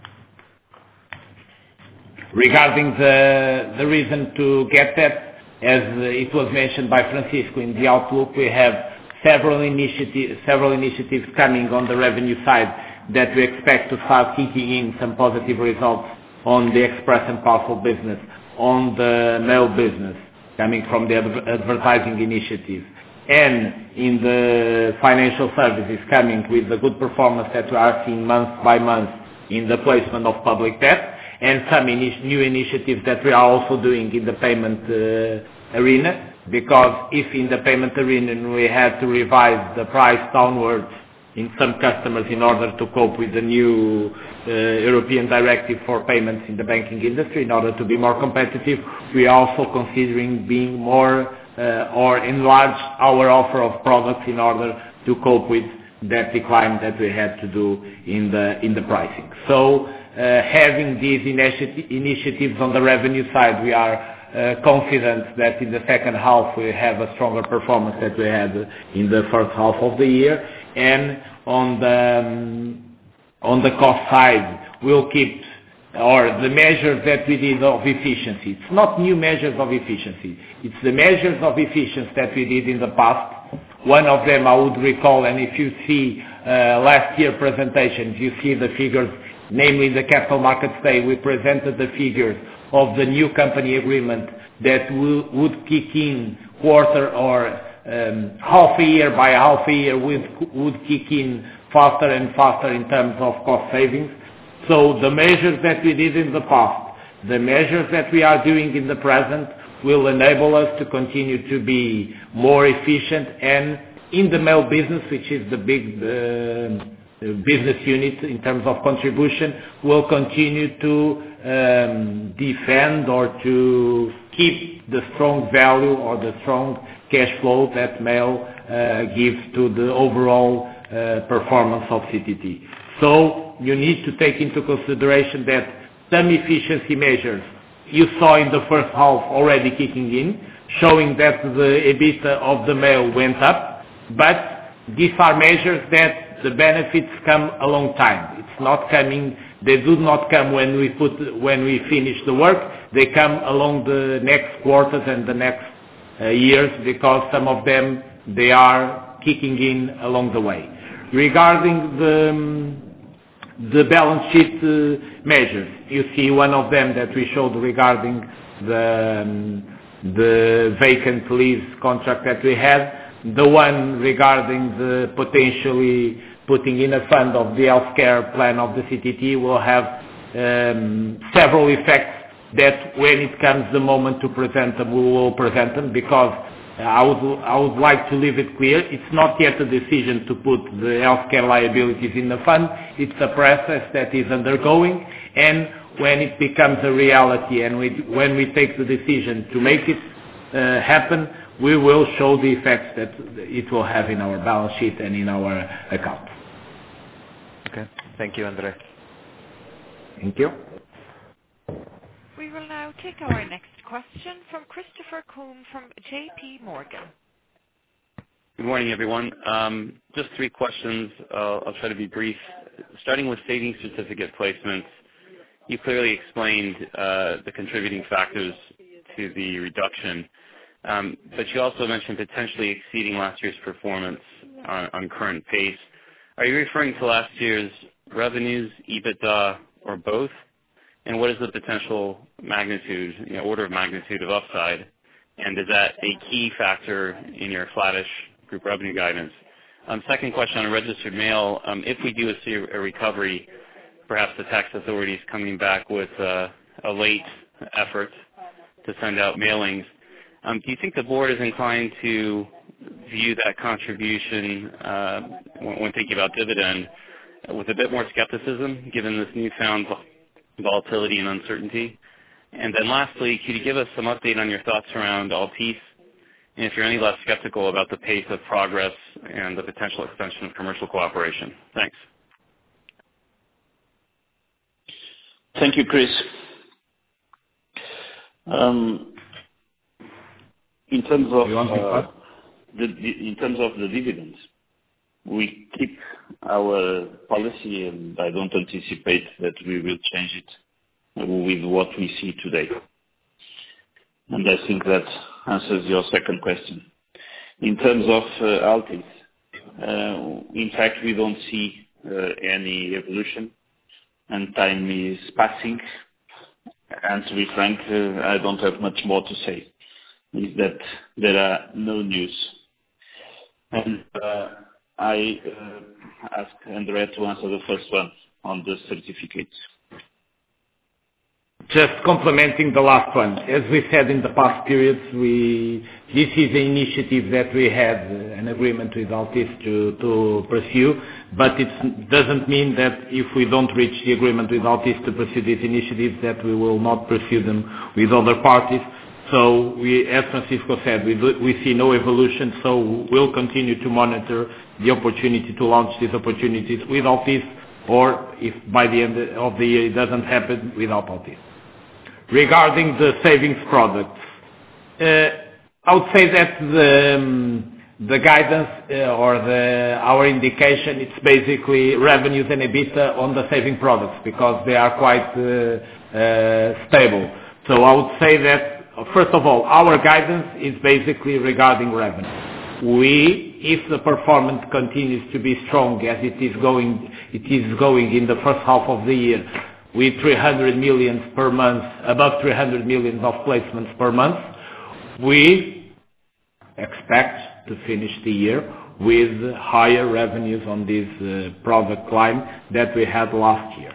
Regarding the the reason to get that, as it was mentioned by Francisco in the outlook, we have several initiatives several initiatives coming on the revenue side that we expect to start kicking in some positive results on the Express and Parcel business, on the mail business, coming from the adver- advertising initiative, and in the financial services, coming with the good performance that we are seeing month by month in the placement of public debt, and some ini- new initiatives that we are also doing in the payment uh, arena, because if in the payment arena we had to revise the price downwards in some customers in order to cope with the new uh, European directive for payments in the banking industry, in order to be more competitive, we are also considering being more uh, or enlarge our offer of products in order to cope with that decline that we had to do in the in the pricing. So uh, having these initi- initiatives on the revenue side, we are uh, confident that in the second half we have a stronger performance that we had in the first half of the year. And on the um, on the cost side, we'll keep or the measures that we did of efficiency. It's not new measures of efficiency. It's the measures of efficiency that we did in the past. One of them I would recall, and if you see uh, last year presentations, you see the figures, namely the Capital Markets Day, we presented the figures of the new company agreement that will, would kick in quarter or um, half a year by half a year would, would kick in faster and faster in terms of cost savings. So the measures that we did in the past, the measures that we are doing in the present, will enable us to continue to be more efficient, and in the mail business, which is the big uh, business unit in terms of contribution, will continue to um, defend or to keep the strong value or the strong cash flow that mail uh, gives to the overall uh, performance of C T T. So you need to take into consideration that some efficiency measures you saw in the first half already kicking in, showing that the EBITDA of the mail went up, but these are measures that the benefits come a long time. It's not coming, they do not come when we put, when we finish the work, they come along the next quarters and the next uh, years, because some of them, they are kicking in along the way. Regarding the um, the balance sheet uh, measures, you see one of them that we showed regarding the um, the vacant lease contract that we had, the one regarding the potentially putting in a fund of the healthcare plan of the C T T will have um, several effects that when it comes the moment to present them, we will present them, because I would, I would like to leave it clear, it's not yet a decision to put the healthcare liabilities in the fund, it's a process that is undergoing, and when it becomes a reality and we, when we take the decision to make it uh, happen, we will show the effects that it will have in our balance sheet and in our account. Okay, thank you, André. Thank you. We will now take our next question from Christopher Combe from J P Morgan. Good morning, everyone. Um, just three questions. Uh, I'll try to be brief. Starting with savings certificate placements, you clearly explained uh, the contributing factors to the reduction, um, but you also mentioned potentially exceeding last year's performance on, on current pace. Are you referring to last year's revenues, EBITDA, or both? And what is the potential magnitude, you know, order of magnitude of upside? And is that a key factor in your flattish group revenue guidance? Um, second question on registered mail. Um, if we do see a recovery, perhaps the tax authorities coming back with uh, a late effort to send out mailings, um, do you think the board is inclined to view that contribution uh, when, when thinking about dividend with a bit more skepticism, given this newfound volatility and uncertainty? And then lastly, could you give us some update on your thoughts around Altice, and if you're any less skeptical about the pace of progress and the potential extension of commercial cooperation? Thanks. Thank you, Chris. Um, in terms of uh, the, the in terms of the dividends, we keep our policy, and I don't anticipate that we will change it with what we see today. And I think that answers your second question. In terms of uh, Altice, uh, in fact, we don't see uh, any evolution, and time is passing. And to be frank, uh, I don't have much more to say. Is that there are no news. And uh, I uh, ask André to answer the first one on the certificates. Just complementing the last one. As we said in the past periods, we this is an initiative that we had an agreement with Altice to, to pursue, but it doesn't mean that if we don't reach the agreement with Altice to pursue these initiatives, that we will not pursue them with other parties. So we, as Francisco said, we, do, we see no evolution, so we'll continue to monitor the opportunity to launch these opportunities with Altice, or if by the end of the year it doesn't happen, without Altice. Regarding the savings products, uh, I would say that the, um, the guidance uh, or the, our indication, it's basically revenues and EBITDA on the saving products, because they are quite uh, uh, stable. So I would say that, first of all, our guidance is basically regarding revenue. We, if the performance continues to be strong as it is going, it is going in the first half of the year, with three hundred million per month, above three hundred million of placements per month, we expect to finish the year with higher revenues on this uh, product line that we had last year.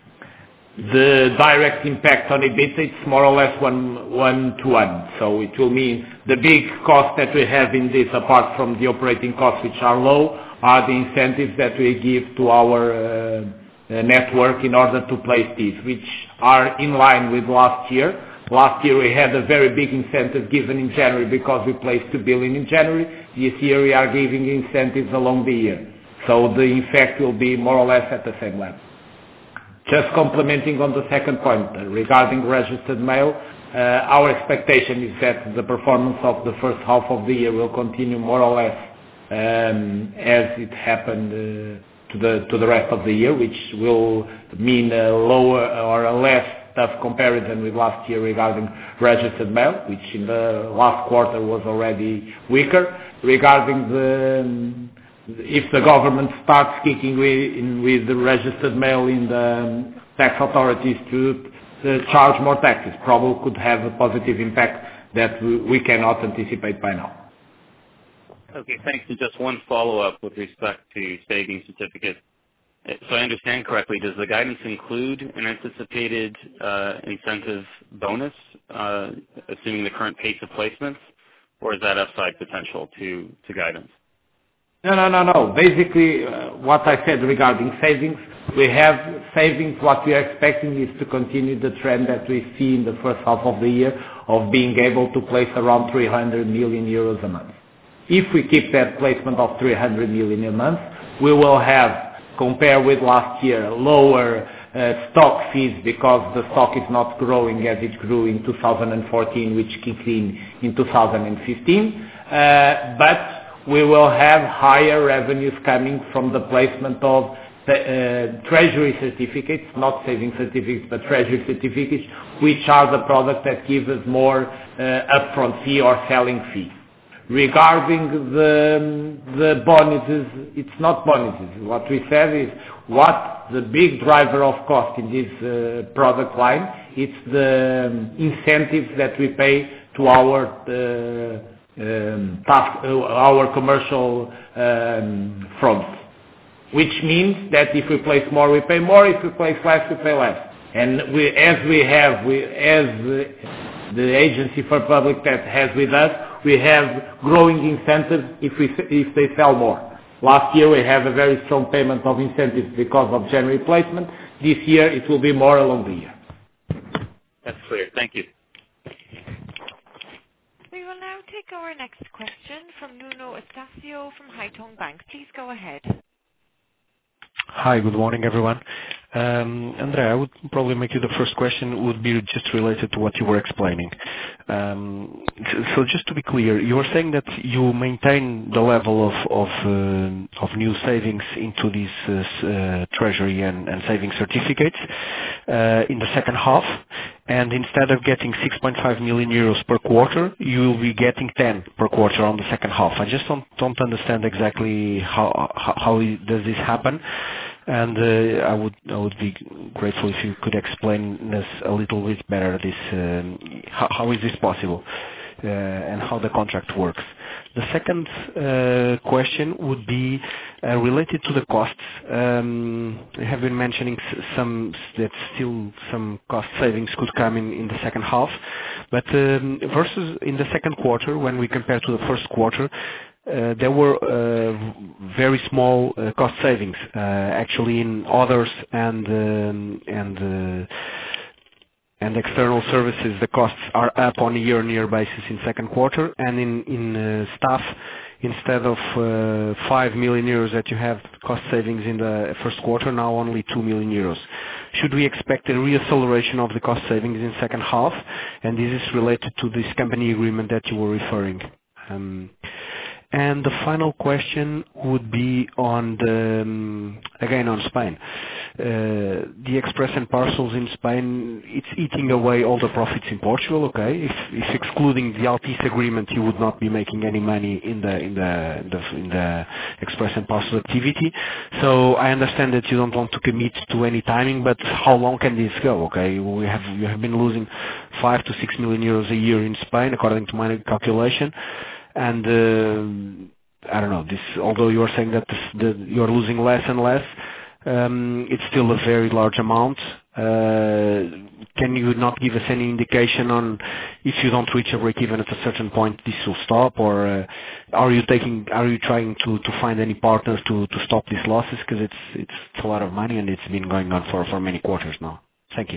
The direct impact on EBITDA, it's more or less one, one to one. So it will mean the big cost that we have in this, apart from the operating costs, which are low, are the incentives that we give to our uh, network in order to place these, which are in line with last year. Last year we had a very big incentive given in January because we placed two billion in January. This year we are giving incentives along the year. So the effect will be more or less at the same level. Just complementing on the second point, uh, regarding registered mail, uh, our expectation is that the performance of the first half of the year will continue more or less um, as it happened uh, to the to the rest of the year, which will mean a lower or a less tough comparison with last year regarding registered mail, which in the last quarter was already weaker. Regarding the if the government starts kicking with, in, with the registered mail in the tax authorities to, to charge more taxes, probably could have a positive impact that we, we cannot anticipate by now. Okay, thanks. And just one follow-up with respect to savings certificates. So I understand correctly, does the guidance include an anticipated uh, incentive bonus, uh, assuming the current pace of placements, or is that upside potential to, to guidance? No, no, no, no. Basically, uh, what I said regarding savings, we have savings. What we are expecting is to continue the trend that we see in the first half of the year of being able to place around three hundred million euros a month. If we keep that placement of three hundred million a month, we will have, compared with last year, lower uh, stock fees because the stock is not growing as it grew in two thousand fourteen, which kicked in in two thousand fifteen. Uh, but we will have higher revenues coming from the placement of the, uh, treasury certificates, not saving certificates, but treasury certificates, which are the products that give us more uh, upfront fee or selling fee. Regarding the, the bonuses, it's not bonuses. What we said is what the big driver of cost in this uh, product line, it's the incentives that we pay to our uh, um, task, uh, our commercial um, front, which means that if we place more, we pay more. If we place less, we pay less. And we, as we have, we, as the, the agency for public debt has with us, we have growing incentives if we if they sell more. Last year we have a very strong payment of incentives because of January placement. This year it will be more along the year. That's clear. Thank you. We will now take our next question from Nuno Estacio from Haitong Bank. Please go ahead. Hi, good morning, everyone. Um, André, I would probably make you the first question would be just related to what you were explaining. Um, so just to be clear, you were saying that you maintain the level of of, uh, of new savings into these uh, uh, treasury and, and savings certificates uh, in the second half, and instead of getting six point five million euros per quarter, you will be getting ten per quarter on the second half. I just don't, don't understand exactly how, how, how does this happen. And uh, I would I would be grateful if you could explain us a little bit better this um, how, how is this possible uh, and how the contract works. The second uh, question would be uh, related to the costs. Um, you have been mentioning s- some that still some cost savings could come in, in the second half, but um, versus in the second quarter when we compare to the first quarter. Uh, there were uh, very small uh, cost savings, uh, actually in others and um, and uh, and external services. The costs are up on a year-on-year basis in second quarter, and in in uh, staff, instead of uh, five million euros that you have cost savings in the first quarter, now only two million euros. Should we expect a reacceleration of the cost savings in second half? And this is related to this company agreement that you were referring. Um, And the final question would be on the, um, again, on Spain. Uh, The Express and Parcels in Spain, it's eating away all the profits in Portugal, okay? If if excluding the Altice agreement, you would not be making any money in the in the in the in the Express and Parcels activity. So I understand that you don't want to commit to any timing, but how long can this go, okay? We have You have been losing five to six million euros a year in Spain, according to my calculation. And uh, I don't know, this, although you are saying that this, the, you're losing less and less, um, it's still a very large amount. Uh, can you not give us any indication on if you don't reach a break-even at a certain point, this will stop, or uh, are you taking, are you trying to, to find any partners to, to stop these losses? Because it's, it's it's a lot of money and it's been going on for, for many quarters now. Thank you.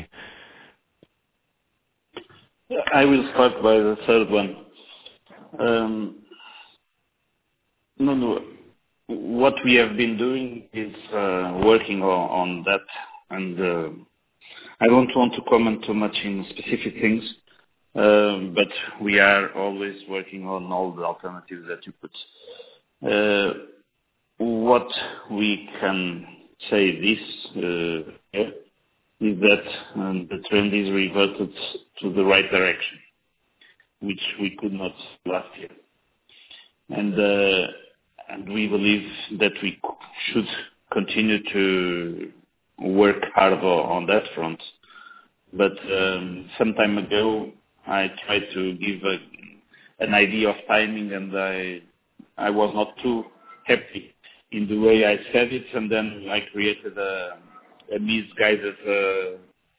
I will start by the third one. Um, no, no. What we have been doing is uh, working on, on that, and uh, I don't want to comment too much in specific things, uh, but we are always working on all the alternatives that you put. Uh, what we can say this uh, yeah, is that um, the trend is reverted to the right direction, which we could not last year. And uh, and we believe that we should continue to work hard on that front. But um, some time ago, I tried to give a, an idea of timing, and I I was not too happy in the way I said it, and then I created a, a misguided uh,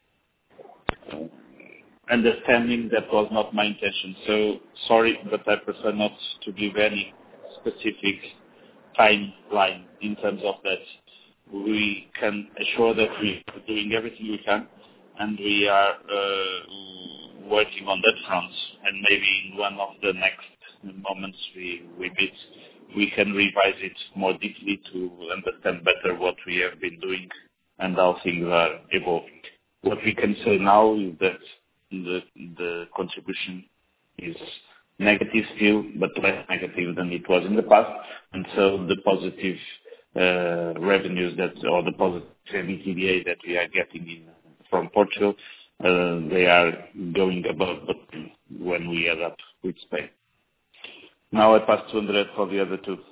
understanding that was not my intention. So sorry, but I prefer not to give any specific timeline in terms of that. We can assure that we are doing everything we can, and we are uh, working on that front. And maybe in one of the next moments we, we meet, we can revise it more deeply to understand better what we have been doing and how things are evolving. What we can say now is that the the contribution is negative still, but less negative than it was in the past, and so the positive uh, revenues that, or the positive E T D A that we are getting in from Portugal, uh, they are going above when we add up with Spain. Now I pass to André for the other two.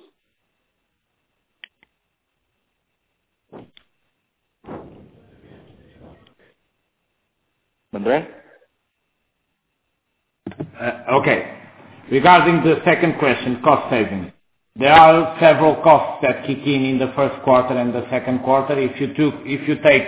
André? Uh, okay. Regarding the second question, cost savings. There are several costs that kick in in the first quarter and the second quarter. If you took, if you take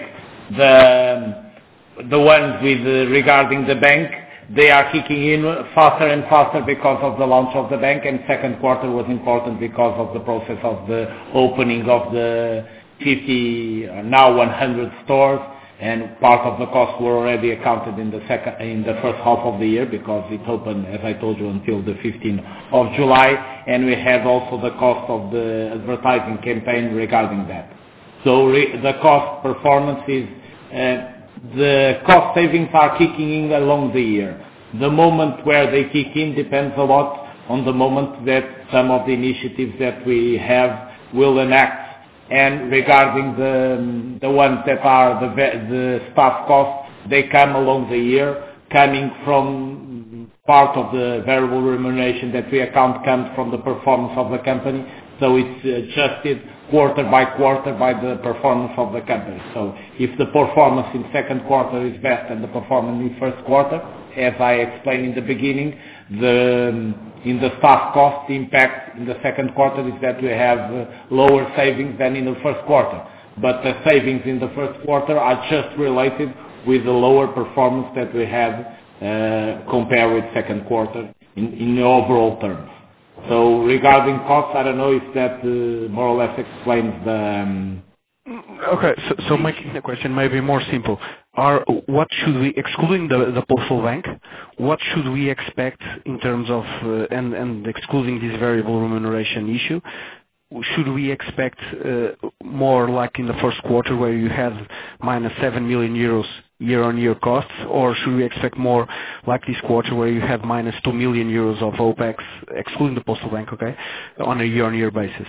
the the ones with uh, regarding the bank, they are kicking in faster and faster because of the launch of the bank, and second quarter was important because of the process of the opening of the fifty, now one hundred stores, and part of the costs were already accounted in the second, in the first half of the year because it opened, as I told you, until the fifteenth of July, and we had also the cost of the advertising campaign regarding that. So re- the cost performance is, uh, the cost savings are kicking in along the year. The moment where they kick in depends a lot on the moment that some of the initiatives that we have will enact. And regarding the the ones that are the the staff costs, they come along the year, coming from part of the variable remuneration that we account comes from the performance of the company. So it's adjusted quarter by quarter by the performance of the company. So if the performance in second quarter is better than the performance in first quarter, as I explained in the beginning, the in the staff cost, the impact in the second quarter is that we have uh, lower savings than in the first quarter. But the savings in the first quarter are just related with the lower performance that we have uh, compared with second quarter in, in the overall terms. So regarding costs, I don't know if that uh, more or less explains the... Um, Okay, so, so making the question maybe more simple, are what should we, excluding the, the postal bank, what should we expect in terms of, uh, and, and excluding this variable remuneration issue, should we expect uh, more like in the first quarter where you had minus seven million euros year-on-year costs, or should we expect more like this quarter where you had minus two million euros of OPEX, excluding the postal bank, okay, on a year-on-year basis?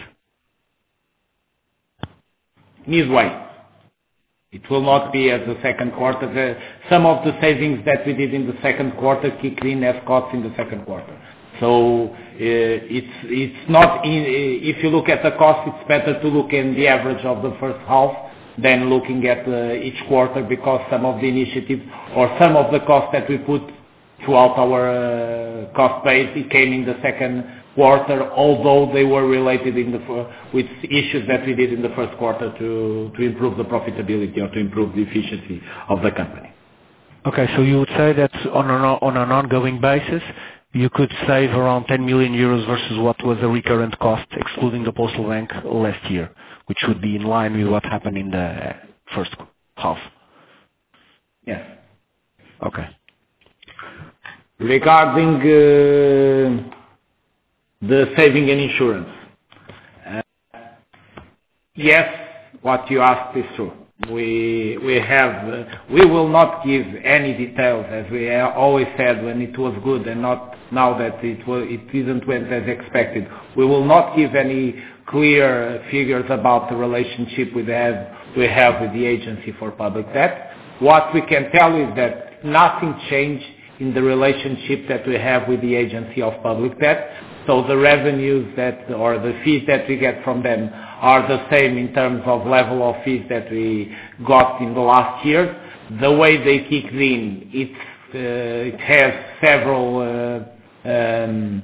Midway. It will not be as the second quarter. The, some of the savings that we did in the second quarter kicked in as costs in the second quarter. So uh, it's it's not in, if you look at the cost, it's better to look in the average of the first half than looking at uh, each quarter, because some of the initiatives or some of the costs that we put throughout our uh, cost base, it came in the second quarter, although they were related in the with issues that we did in the first quarter to to improve the profitability or to improve the efficiency of the company. Okay, so you would say that on an on an ongoing basis, you could save around ten million euros versus what was the recurrent cost, excluding the postal bank last year, which would be in line with what happened in the first half. Yes. Okay. Regarding uh, the saving and insurance. Uh, yes, what you asked is true. We we have uh, we will not give any details, as we always said when it was good, and not now that it was it isn't went as expected. We will not give any clear figures about the relationship we have we have with the Agency for Public Debt. What we can tell is that nothing changed in the relationship that we have with the Agency of Public Debt. So the revenues that, or the fees that we get from them are the same in terms of level of fees that we got in the last year. The way they kick in, it's, uh, it has several uh, um,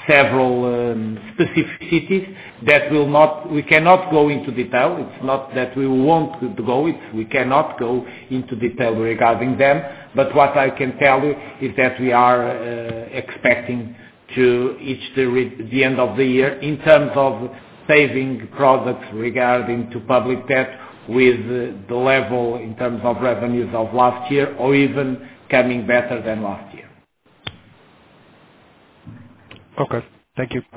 several um, specificities that will not, we cannot go into detail. It's not that we want to go, it's we cannot go into detail regarding them. But what I can tell you is that we are uh, expecting to reach the, the end of the year in terms of saving products regarding to public debt with uh, the level in terms of revenues of last year, or even coming better than last year. Okay, thank you.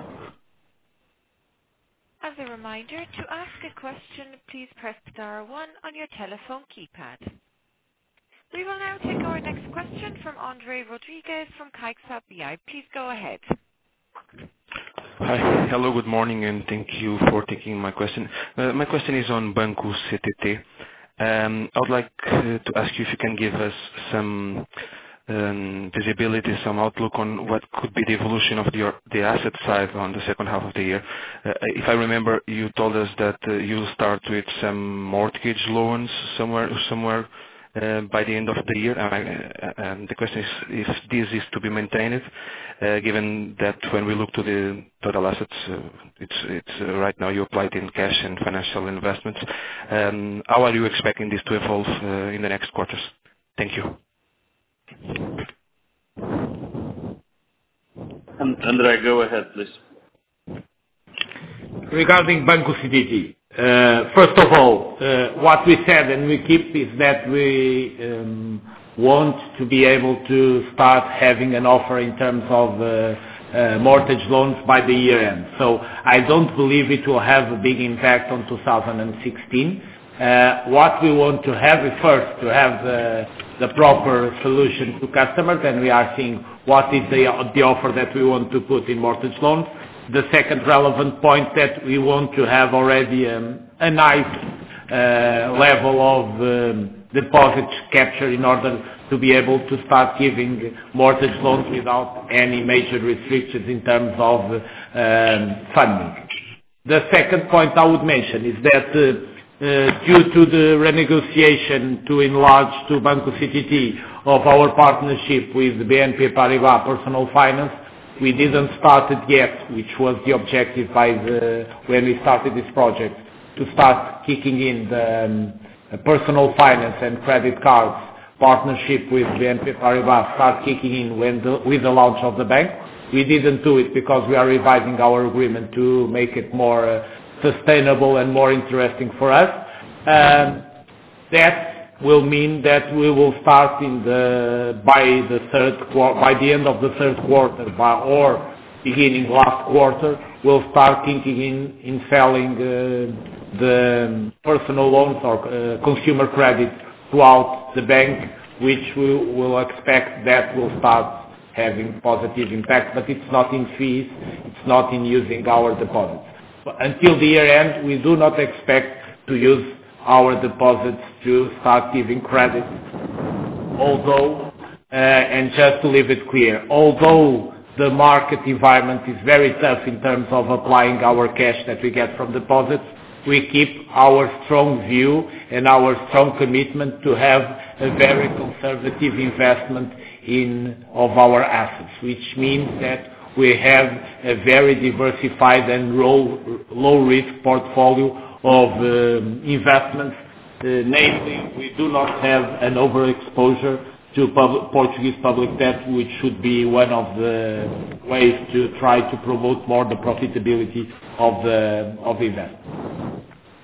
As a reminder, to ask a question, please press star one on your telephone keypad. We will now take our next question from Andre Rodriguez from CaixaBI. B I. Please go ahead. Hi. Hello, good morning, and thank you for taking my question. Uh, my question is on Banco C T T. Um, I would like uh, to ask you if you can give us some um, visibility, some outlook on what could be the evolution of the, the asset side on the second half of the year. Uh, if I remember, you told us that uh, you'll start with some mortgage loans somewhere, somewhere uh, by the end of the year. And, I, and the question is if this is to be maintained, uh, given that when we look to the total assets, uh, it's, it's uh, right now you applied in cash and financial investments. Um, how are you expecting this to evolve uh, in the next quarters? Thank you. André, go ahead, please. Regarding Banco C T T, uh, first of all, uh, what we said and we keep is that we um, want to be able to start having an offer in terms of uh, uh, mortgage loans by the year end. So I don't believe it will have a big impact on two thousand sixteen. Uh, what we want to have is first to have the, the proper solution to customers, and we are seeing what is the, the offer that we want to put in mortgage loans. The second relevant point that we want to have already um, a nice uh, level of um, deposits capture in order to be able to start giving mortgage loans without any major restrictions in terms of um, funding. The second point I would mention is that uh, Uh, due to the renegotiation to enlarge to Banco C T T of our partnership with B N P Paribas Personal Finance, we didn't start it yet, which was the objective by the, when we started this project, to start kicking in the um, personal finance and credit cards partnership with B N P Paribas, start kicking in when the, with the launch of the bank. We didn't do it because we are revising our agreement to make it more uh, sustainable and more interesting for us. Um, that will mean that we will start in the by the third quarter, by the end of the third quarter, by, or beginning last quarter, we'll start kicking in in selling uh, the personal loans or uh, consumer credit throughout the bank, which we will expect that will start having positive impact, but it's not in fees, it's not in using our deposits. Until the year end, we do not expect to use our deposits to start giving credit. Although, uh, and just to leave it clear, although the market environment is very tough in terms of applying our cash that we get from deposits, we keep our strong view and our strong commitment to have a very conservative investment in of our assets, which means that we have a very diversified and low, low risk portfolio of um, investments. Uh, namely, we do not have an overexposure to pub- Portuguese public debt, which should be one of the ways to try to promote more the profitability of the of the investment.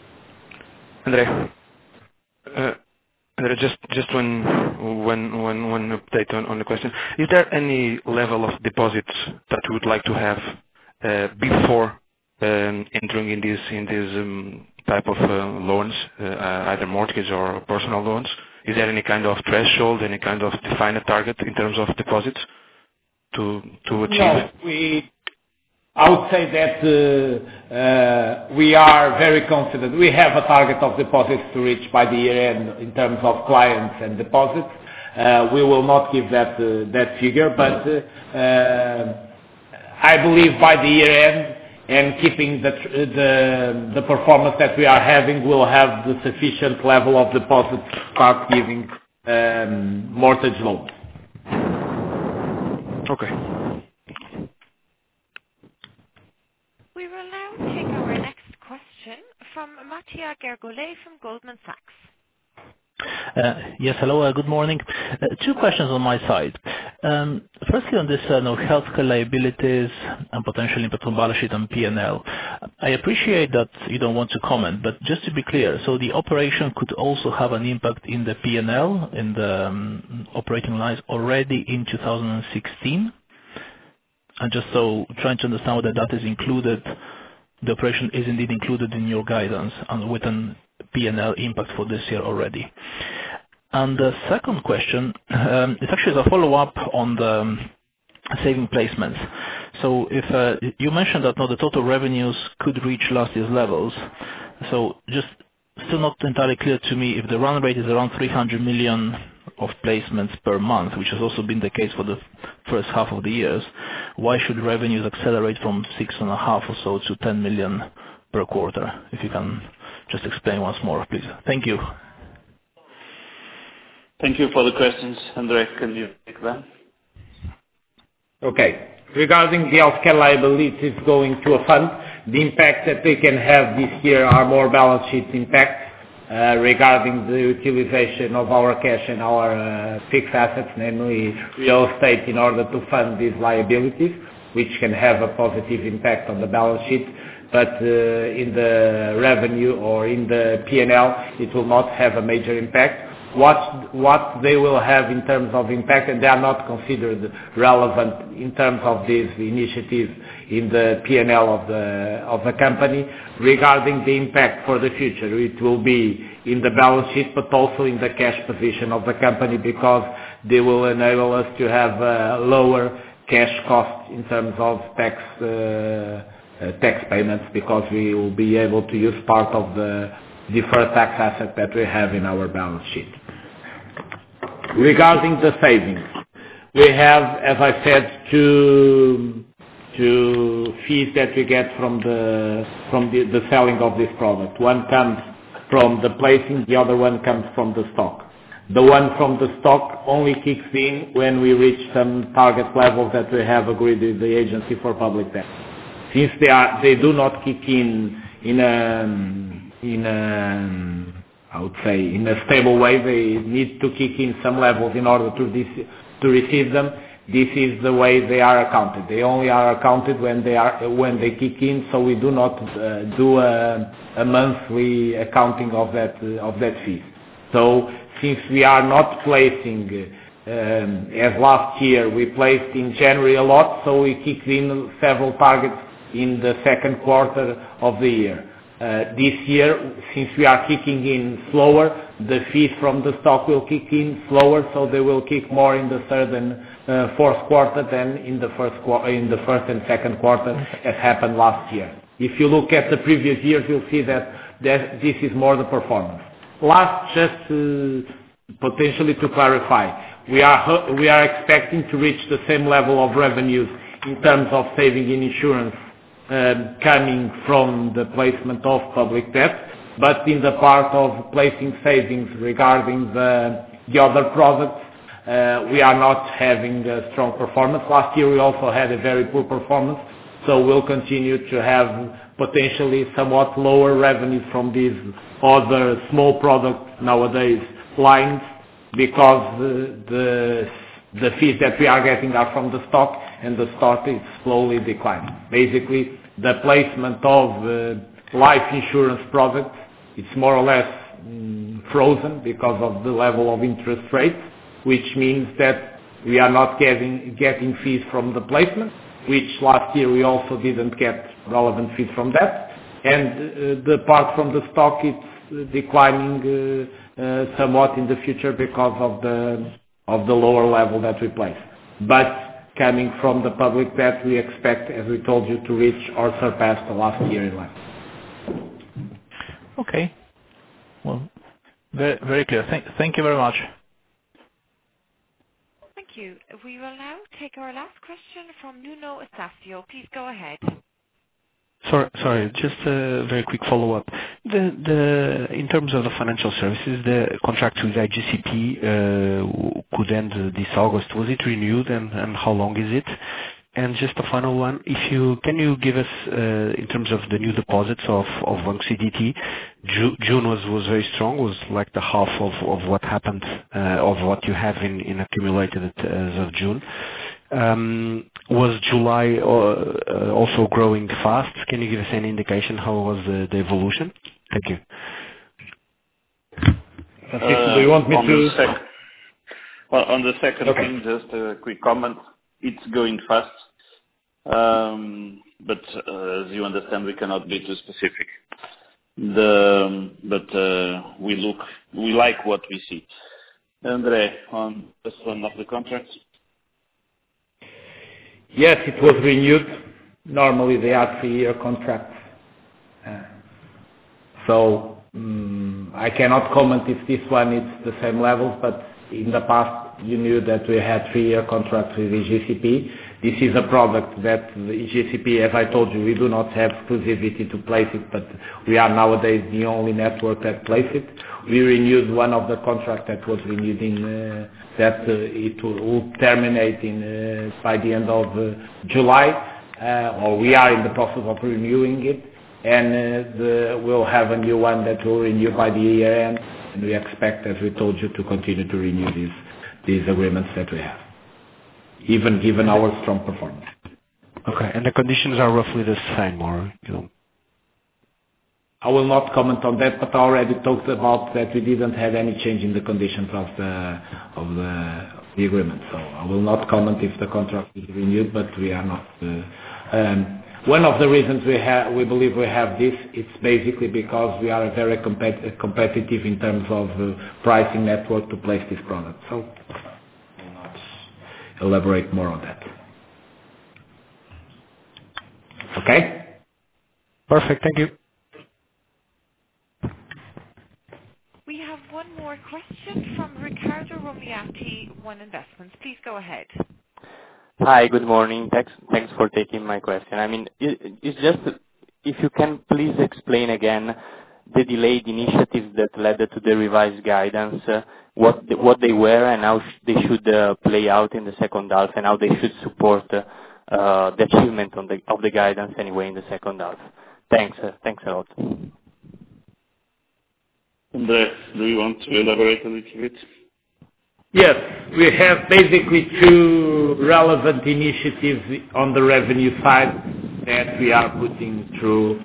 André, uh, André, just just one one one one update on, on the question. Is there any level of deposits that you would like to have uh, before um, entering in this in this um, type of uh, loans, uh, either mortgage or personal loans? Is there any kind of threshold, any kind of defined target in terms of deposits to to achieve? No, we. I would say that uh, uh, we are very confident. We have a target of deposits to reach by the year end in terms of clients and deposits. Uh, we will not give that uh, that figure, but uh, uh, I believe by the year end and keeping the, the the performance that we are having, we'll have the sufficient level of deposits to start giving um, mortgage loans. Okay. We will now take our next question from Mattia Gergole from Goldman Sachs. Uh Yes, hello, uh good morning. Uh Two questions on my side. Um Firstly, on this uh no, healthcare liabilities and potential impact on balance sheet and P and L. I appreciate that you don't want to comment, but just to be clear, so the operation could also have an impact in the P and L, in the um operating lines already in two thousand sixteen? And just so trying to understand whether that is included, the operation is indeed included in your guidance and with an P and L impact for this year already. And the second question um, is actually a follow-up on the um, saving placements. So if uh, you mentioned that now the total revenues could reach last year's levels, so just still not entirely clear to me if the run rate is around three hundred million of placements per month, which has also been the case for the first half of the years. Why should revenues accelerate from six and a half or so to ten million per quarter? If you can just explain once more, please. Thank you. Thank you for the questions. André, can you take that? Okay. Regarding the healthcare liabilities going to a fund, the impact that they can have this year are more balance sheet impacts uh, regarding the utilization of our cash and our uh, fixed assets, namely real estate, in order to fund these liabilities, which can have a positive impact on the balance sheet. But uh, in the revenue or in the P and L, it will not have a major impact. What what they will have in terms of impact, and they are not considered relevant in terms of these initiatives in the P and L of the of the company. Regarding the impact for the future, it will be in the balance sheet, but also in the cash position of the company, because they will enable us to have a lower cash cost in terms of tax uh, uh, tax payments, because we will be able to use part of the deferred tax asset that we have in our balance sheet. Regarding the savings, we have, as I said, two, two fees that we get from the from the, the selling of this product. One comes from the placing, the other one comes from the stock. The one from the stock only kicks in when we reach some target levels that we have agreed with the Agency for Public Debt. Since they are, they do not kick in in a in a I would say, in a stable way. They need to kick in some levels in order to this, to receive them. This is the way they are accounted. They only are accounted when they are when they kick in. So we do not uh, do a, a monthly accounting of that uh, of that fee. So since we are not placing, uh, um, as last year we placed in January a lot, so we kicked in several targets in the second quarter of the year. Uh, this year, since we are kicking in slower, the fees from the stock will kick in slower, so they will kick more in the third and uh, fourth quarter than in the first qu- in the first and second quarter, as happened last year. If you look at the previous years, you'll see that, that this is more the performance. Last, just uh, potentially to clarify, we are we are expecting to reach the same level of revenues in terms of saving in insurance Um, coming from the placement of public debt, but in the part of placing savings regarding the, the other products, uh, we are not having a strong performance. Last year we also had a very poor performance, so we'll continue to have potentially somewhat lower revenues from these other small products nowadays lines, because the, the the fees that we are getting are from the stock, and the stock is slowly declining. Basically, the placement of uh, life insurance products, it's more or less mm, frozen because of the level of interest rates, which means that we are not getting getting fees from the placement, which last year we also didn't get relevant fees from that, and uh, the part from the stock, it's declining uh, uh, somewhat in the future because of the of the lower level that we place. But coming from the public debt, we expect, as we told you, to reach or surpass the last year in line. Okay. Well, very, very clear. Thank, thank you very much. Thank you. We will now take our last question from Nuno Estacio. Please go ahead. Sorry, sorry, just a very quick follow-up. The the in terms of the financial services, the contract with I G C P uh, could end this August. Was it renewed, and and how long is it? And just a final one, if you can you give us, uh, in terms of the new deposits of of Banco C T T, Ju- June was was very strong, was like the half of of what happened, uh, of what you have in in accumulated as of June. Um, Was July uh, uh, also growing fast? Can you give us any indication how was the the evolution? Thank you. Francisco, do you want me Uh, on to? the sec- well, on the second Okay. thing, just a quick comment. It's going fast, um, but uh, as you understand, we cannot be too specific. The but uh, we look, we like what we see. André, on this one of the contracts. Yes, it was renewed. Normally, they are three-year contracts. Uh, So mm, I cannot comment if this one is the same levels, but in the past, you knew that we had three-year contracts with E G C P. This is a product that the E G C P, as I told you, we do not have exclusivity to place it, but we are nowadays the only network that places it. We renewed one of the contract that was renewed in uh, that uh, it will will terminate in uh, by the end of uh, July, uh, or we are in the process of renewing it. And uh, the, we'll have a new one that will renew by the year end, and we expect, as we told you, to continue to renew these these agreements that we have, even given our strong performance. Okay, and the conditions are roughly the same, or you know? I will not comment on that, but I already talked about that we didn't have any change in the conditions of the of the, the agreement. So I will not comment if the contract is renewed, but we are not. Uh, um, One of the reasons we have, we believe we have this, it's basically because we are very compet- competitive in terms of uh, pricing network to place this product. So I will not elaborate more on that. Okay? Perfect. Thank you. We have one more question from Ricardo Romiati, One Investments. Please go ahead. Hi, good morning. Thanks Thanks for taking my question. I mean, it- it's just if you can please explain again the delayed initiatives that led to the revised guidance, uh, what the- what they were and how sh- they should uh, play out in the second half, and how they should support uh, uh, the achievement on the- of the guidance anyway in the second half. Thanks. uh, Thanks a lot. André, do you want to elaborate a little bit? Yes, we have basically two relevant initiatives on the revenue side that we are putting through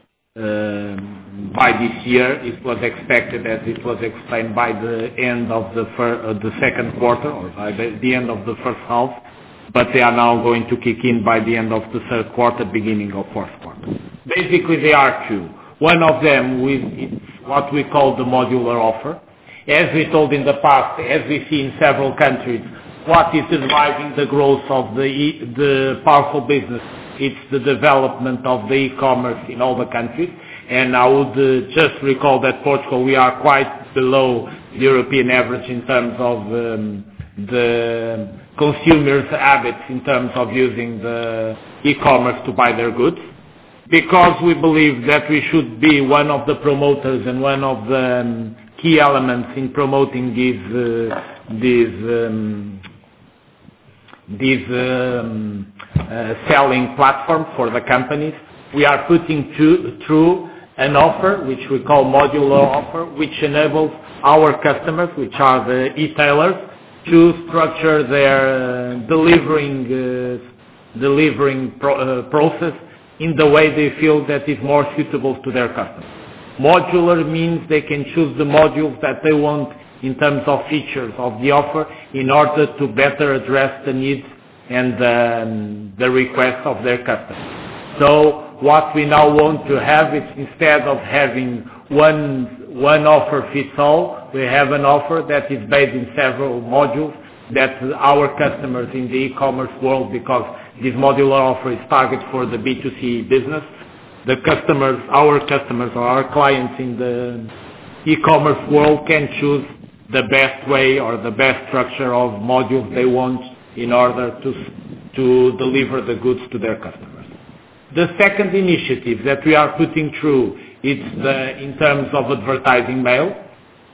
um, by this year. It was expected, as it was explained, by the end of the fir- uh, the second quarter, or by the, the end of the first half, but they are now going to kick in by the end of the third quarter, beginning of fourth quarter. Basically, there are two. One of them with it's what we call the modular offer. As we told in the past, as we see in several countries, what is driving the growth of the e- the parcel business? It's the development of the e-commerce in all the countries. And I would uh, just recall that Portugal, we are quite below the European average in terms of um, the consumers' habits in terms of using the e-commerce to buy their goods. Because we believe that we should be one of the promoters and one of the um, key elements in promoting these uh, these um, these um, uh, selling platforms for the companies. We are putting to, through an offer which we call modular offer, which enables our customers, which are the e-tailers, to structure their uh, delivering uh, delivering pro, uh, process in the way they feel that is more suitable to their customers. Modular means they can choose the modules that they want in terms of features of the offer in order to better address the needs and um, the requests of their customers. So what we now want to have is, instead of having one one offer fits all, we have an offer that is based in several modules that our customers in the e-commerce world, because this modular offer is targeted for the B two C business, the customers, our customers or our clients in the e-commerce world can choose the best way or the best structure of modules they want in order to to deliver the goods to their customers. The second initiative that we are putting through is the, in terms of advertising mail.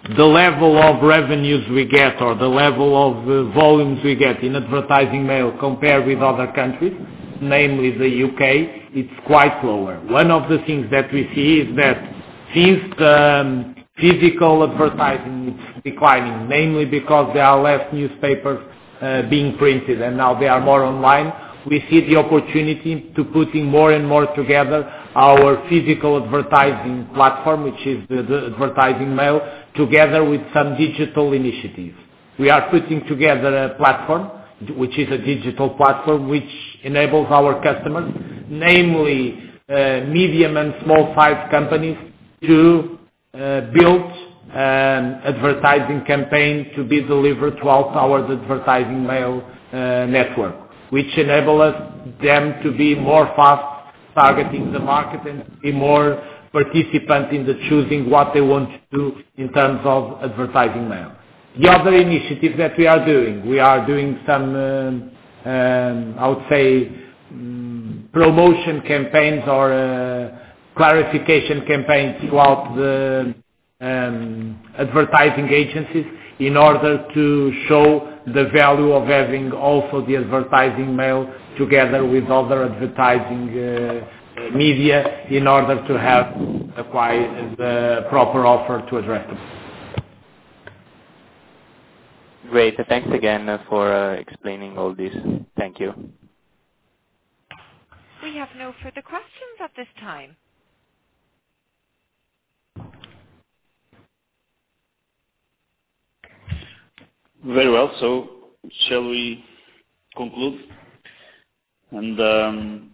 the level of revenues we get or the level of uh, volumes we get in advertising mail compared with other countries, namely the U K, it's quite lower. One of the things that we see is that since the um, physical advertising is declining, namely because there are less newspapers uh, being printed and now they are more online, we see the opportunity to putting more and more together our physical advertising platform, which is the, the advertising mail, together with some digital initiatives. We are putting together a platform, which is a digital platform, which enables our customers, namely uh, medium and small-sized companies, to uh, build an advertising campaign to be delivered throughout our advertising mail uh, network, which enable us them to be more fast targeting the market and be more participant in the choosing what they want to do in terms of advertising mail. The other initiative that we are doing, we are doing some, um, um, I would say, um, promotion campaigns or uh, clarification campaigns throughout the um, advertising agencies in order to show the value of having also the advertising mail together with other advertising uh, media in order to have acquire the proper offer to address them. Great. Thanks again uh, for uh, explaining all this. Thank you. We have no further questions at this time. Very well. So shall we conclude? And um,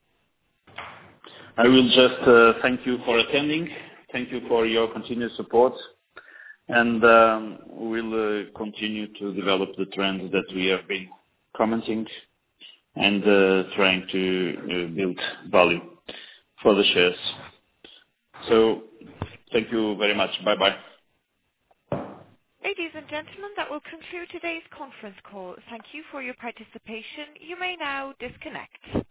I will just uh, thank you for attending. Thank you for your continued support. And um, we'll uh, continue to develop the trends that we have been commenting and uh, trying to uh, build value for the shares. So thank you very much. Bye-bye. Ladies and gentlemen, that will conclude today's conference call. Thank you for your participation. You may now disconnect.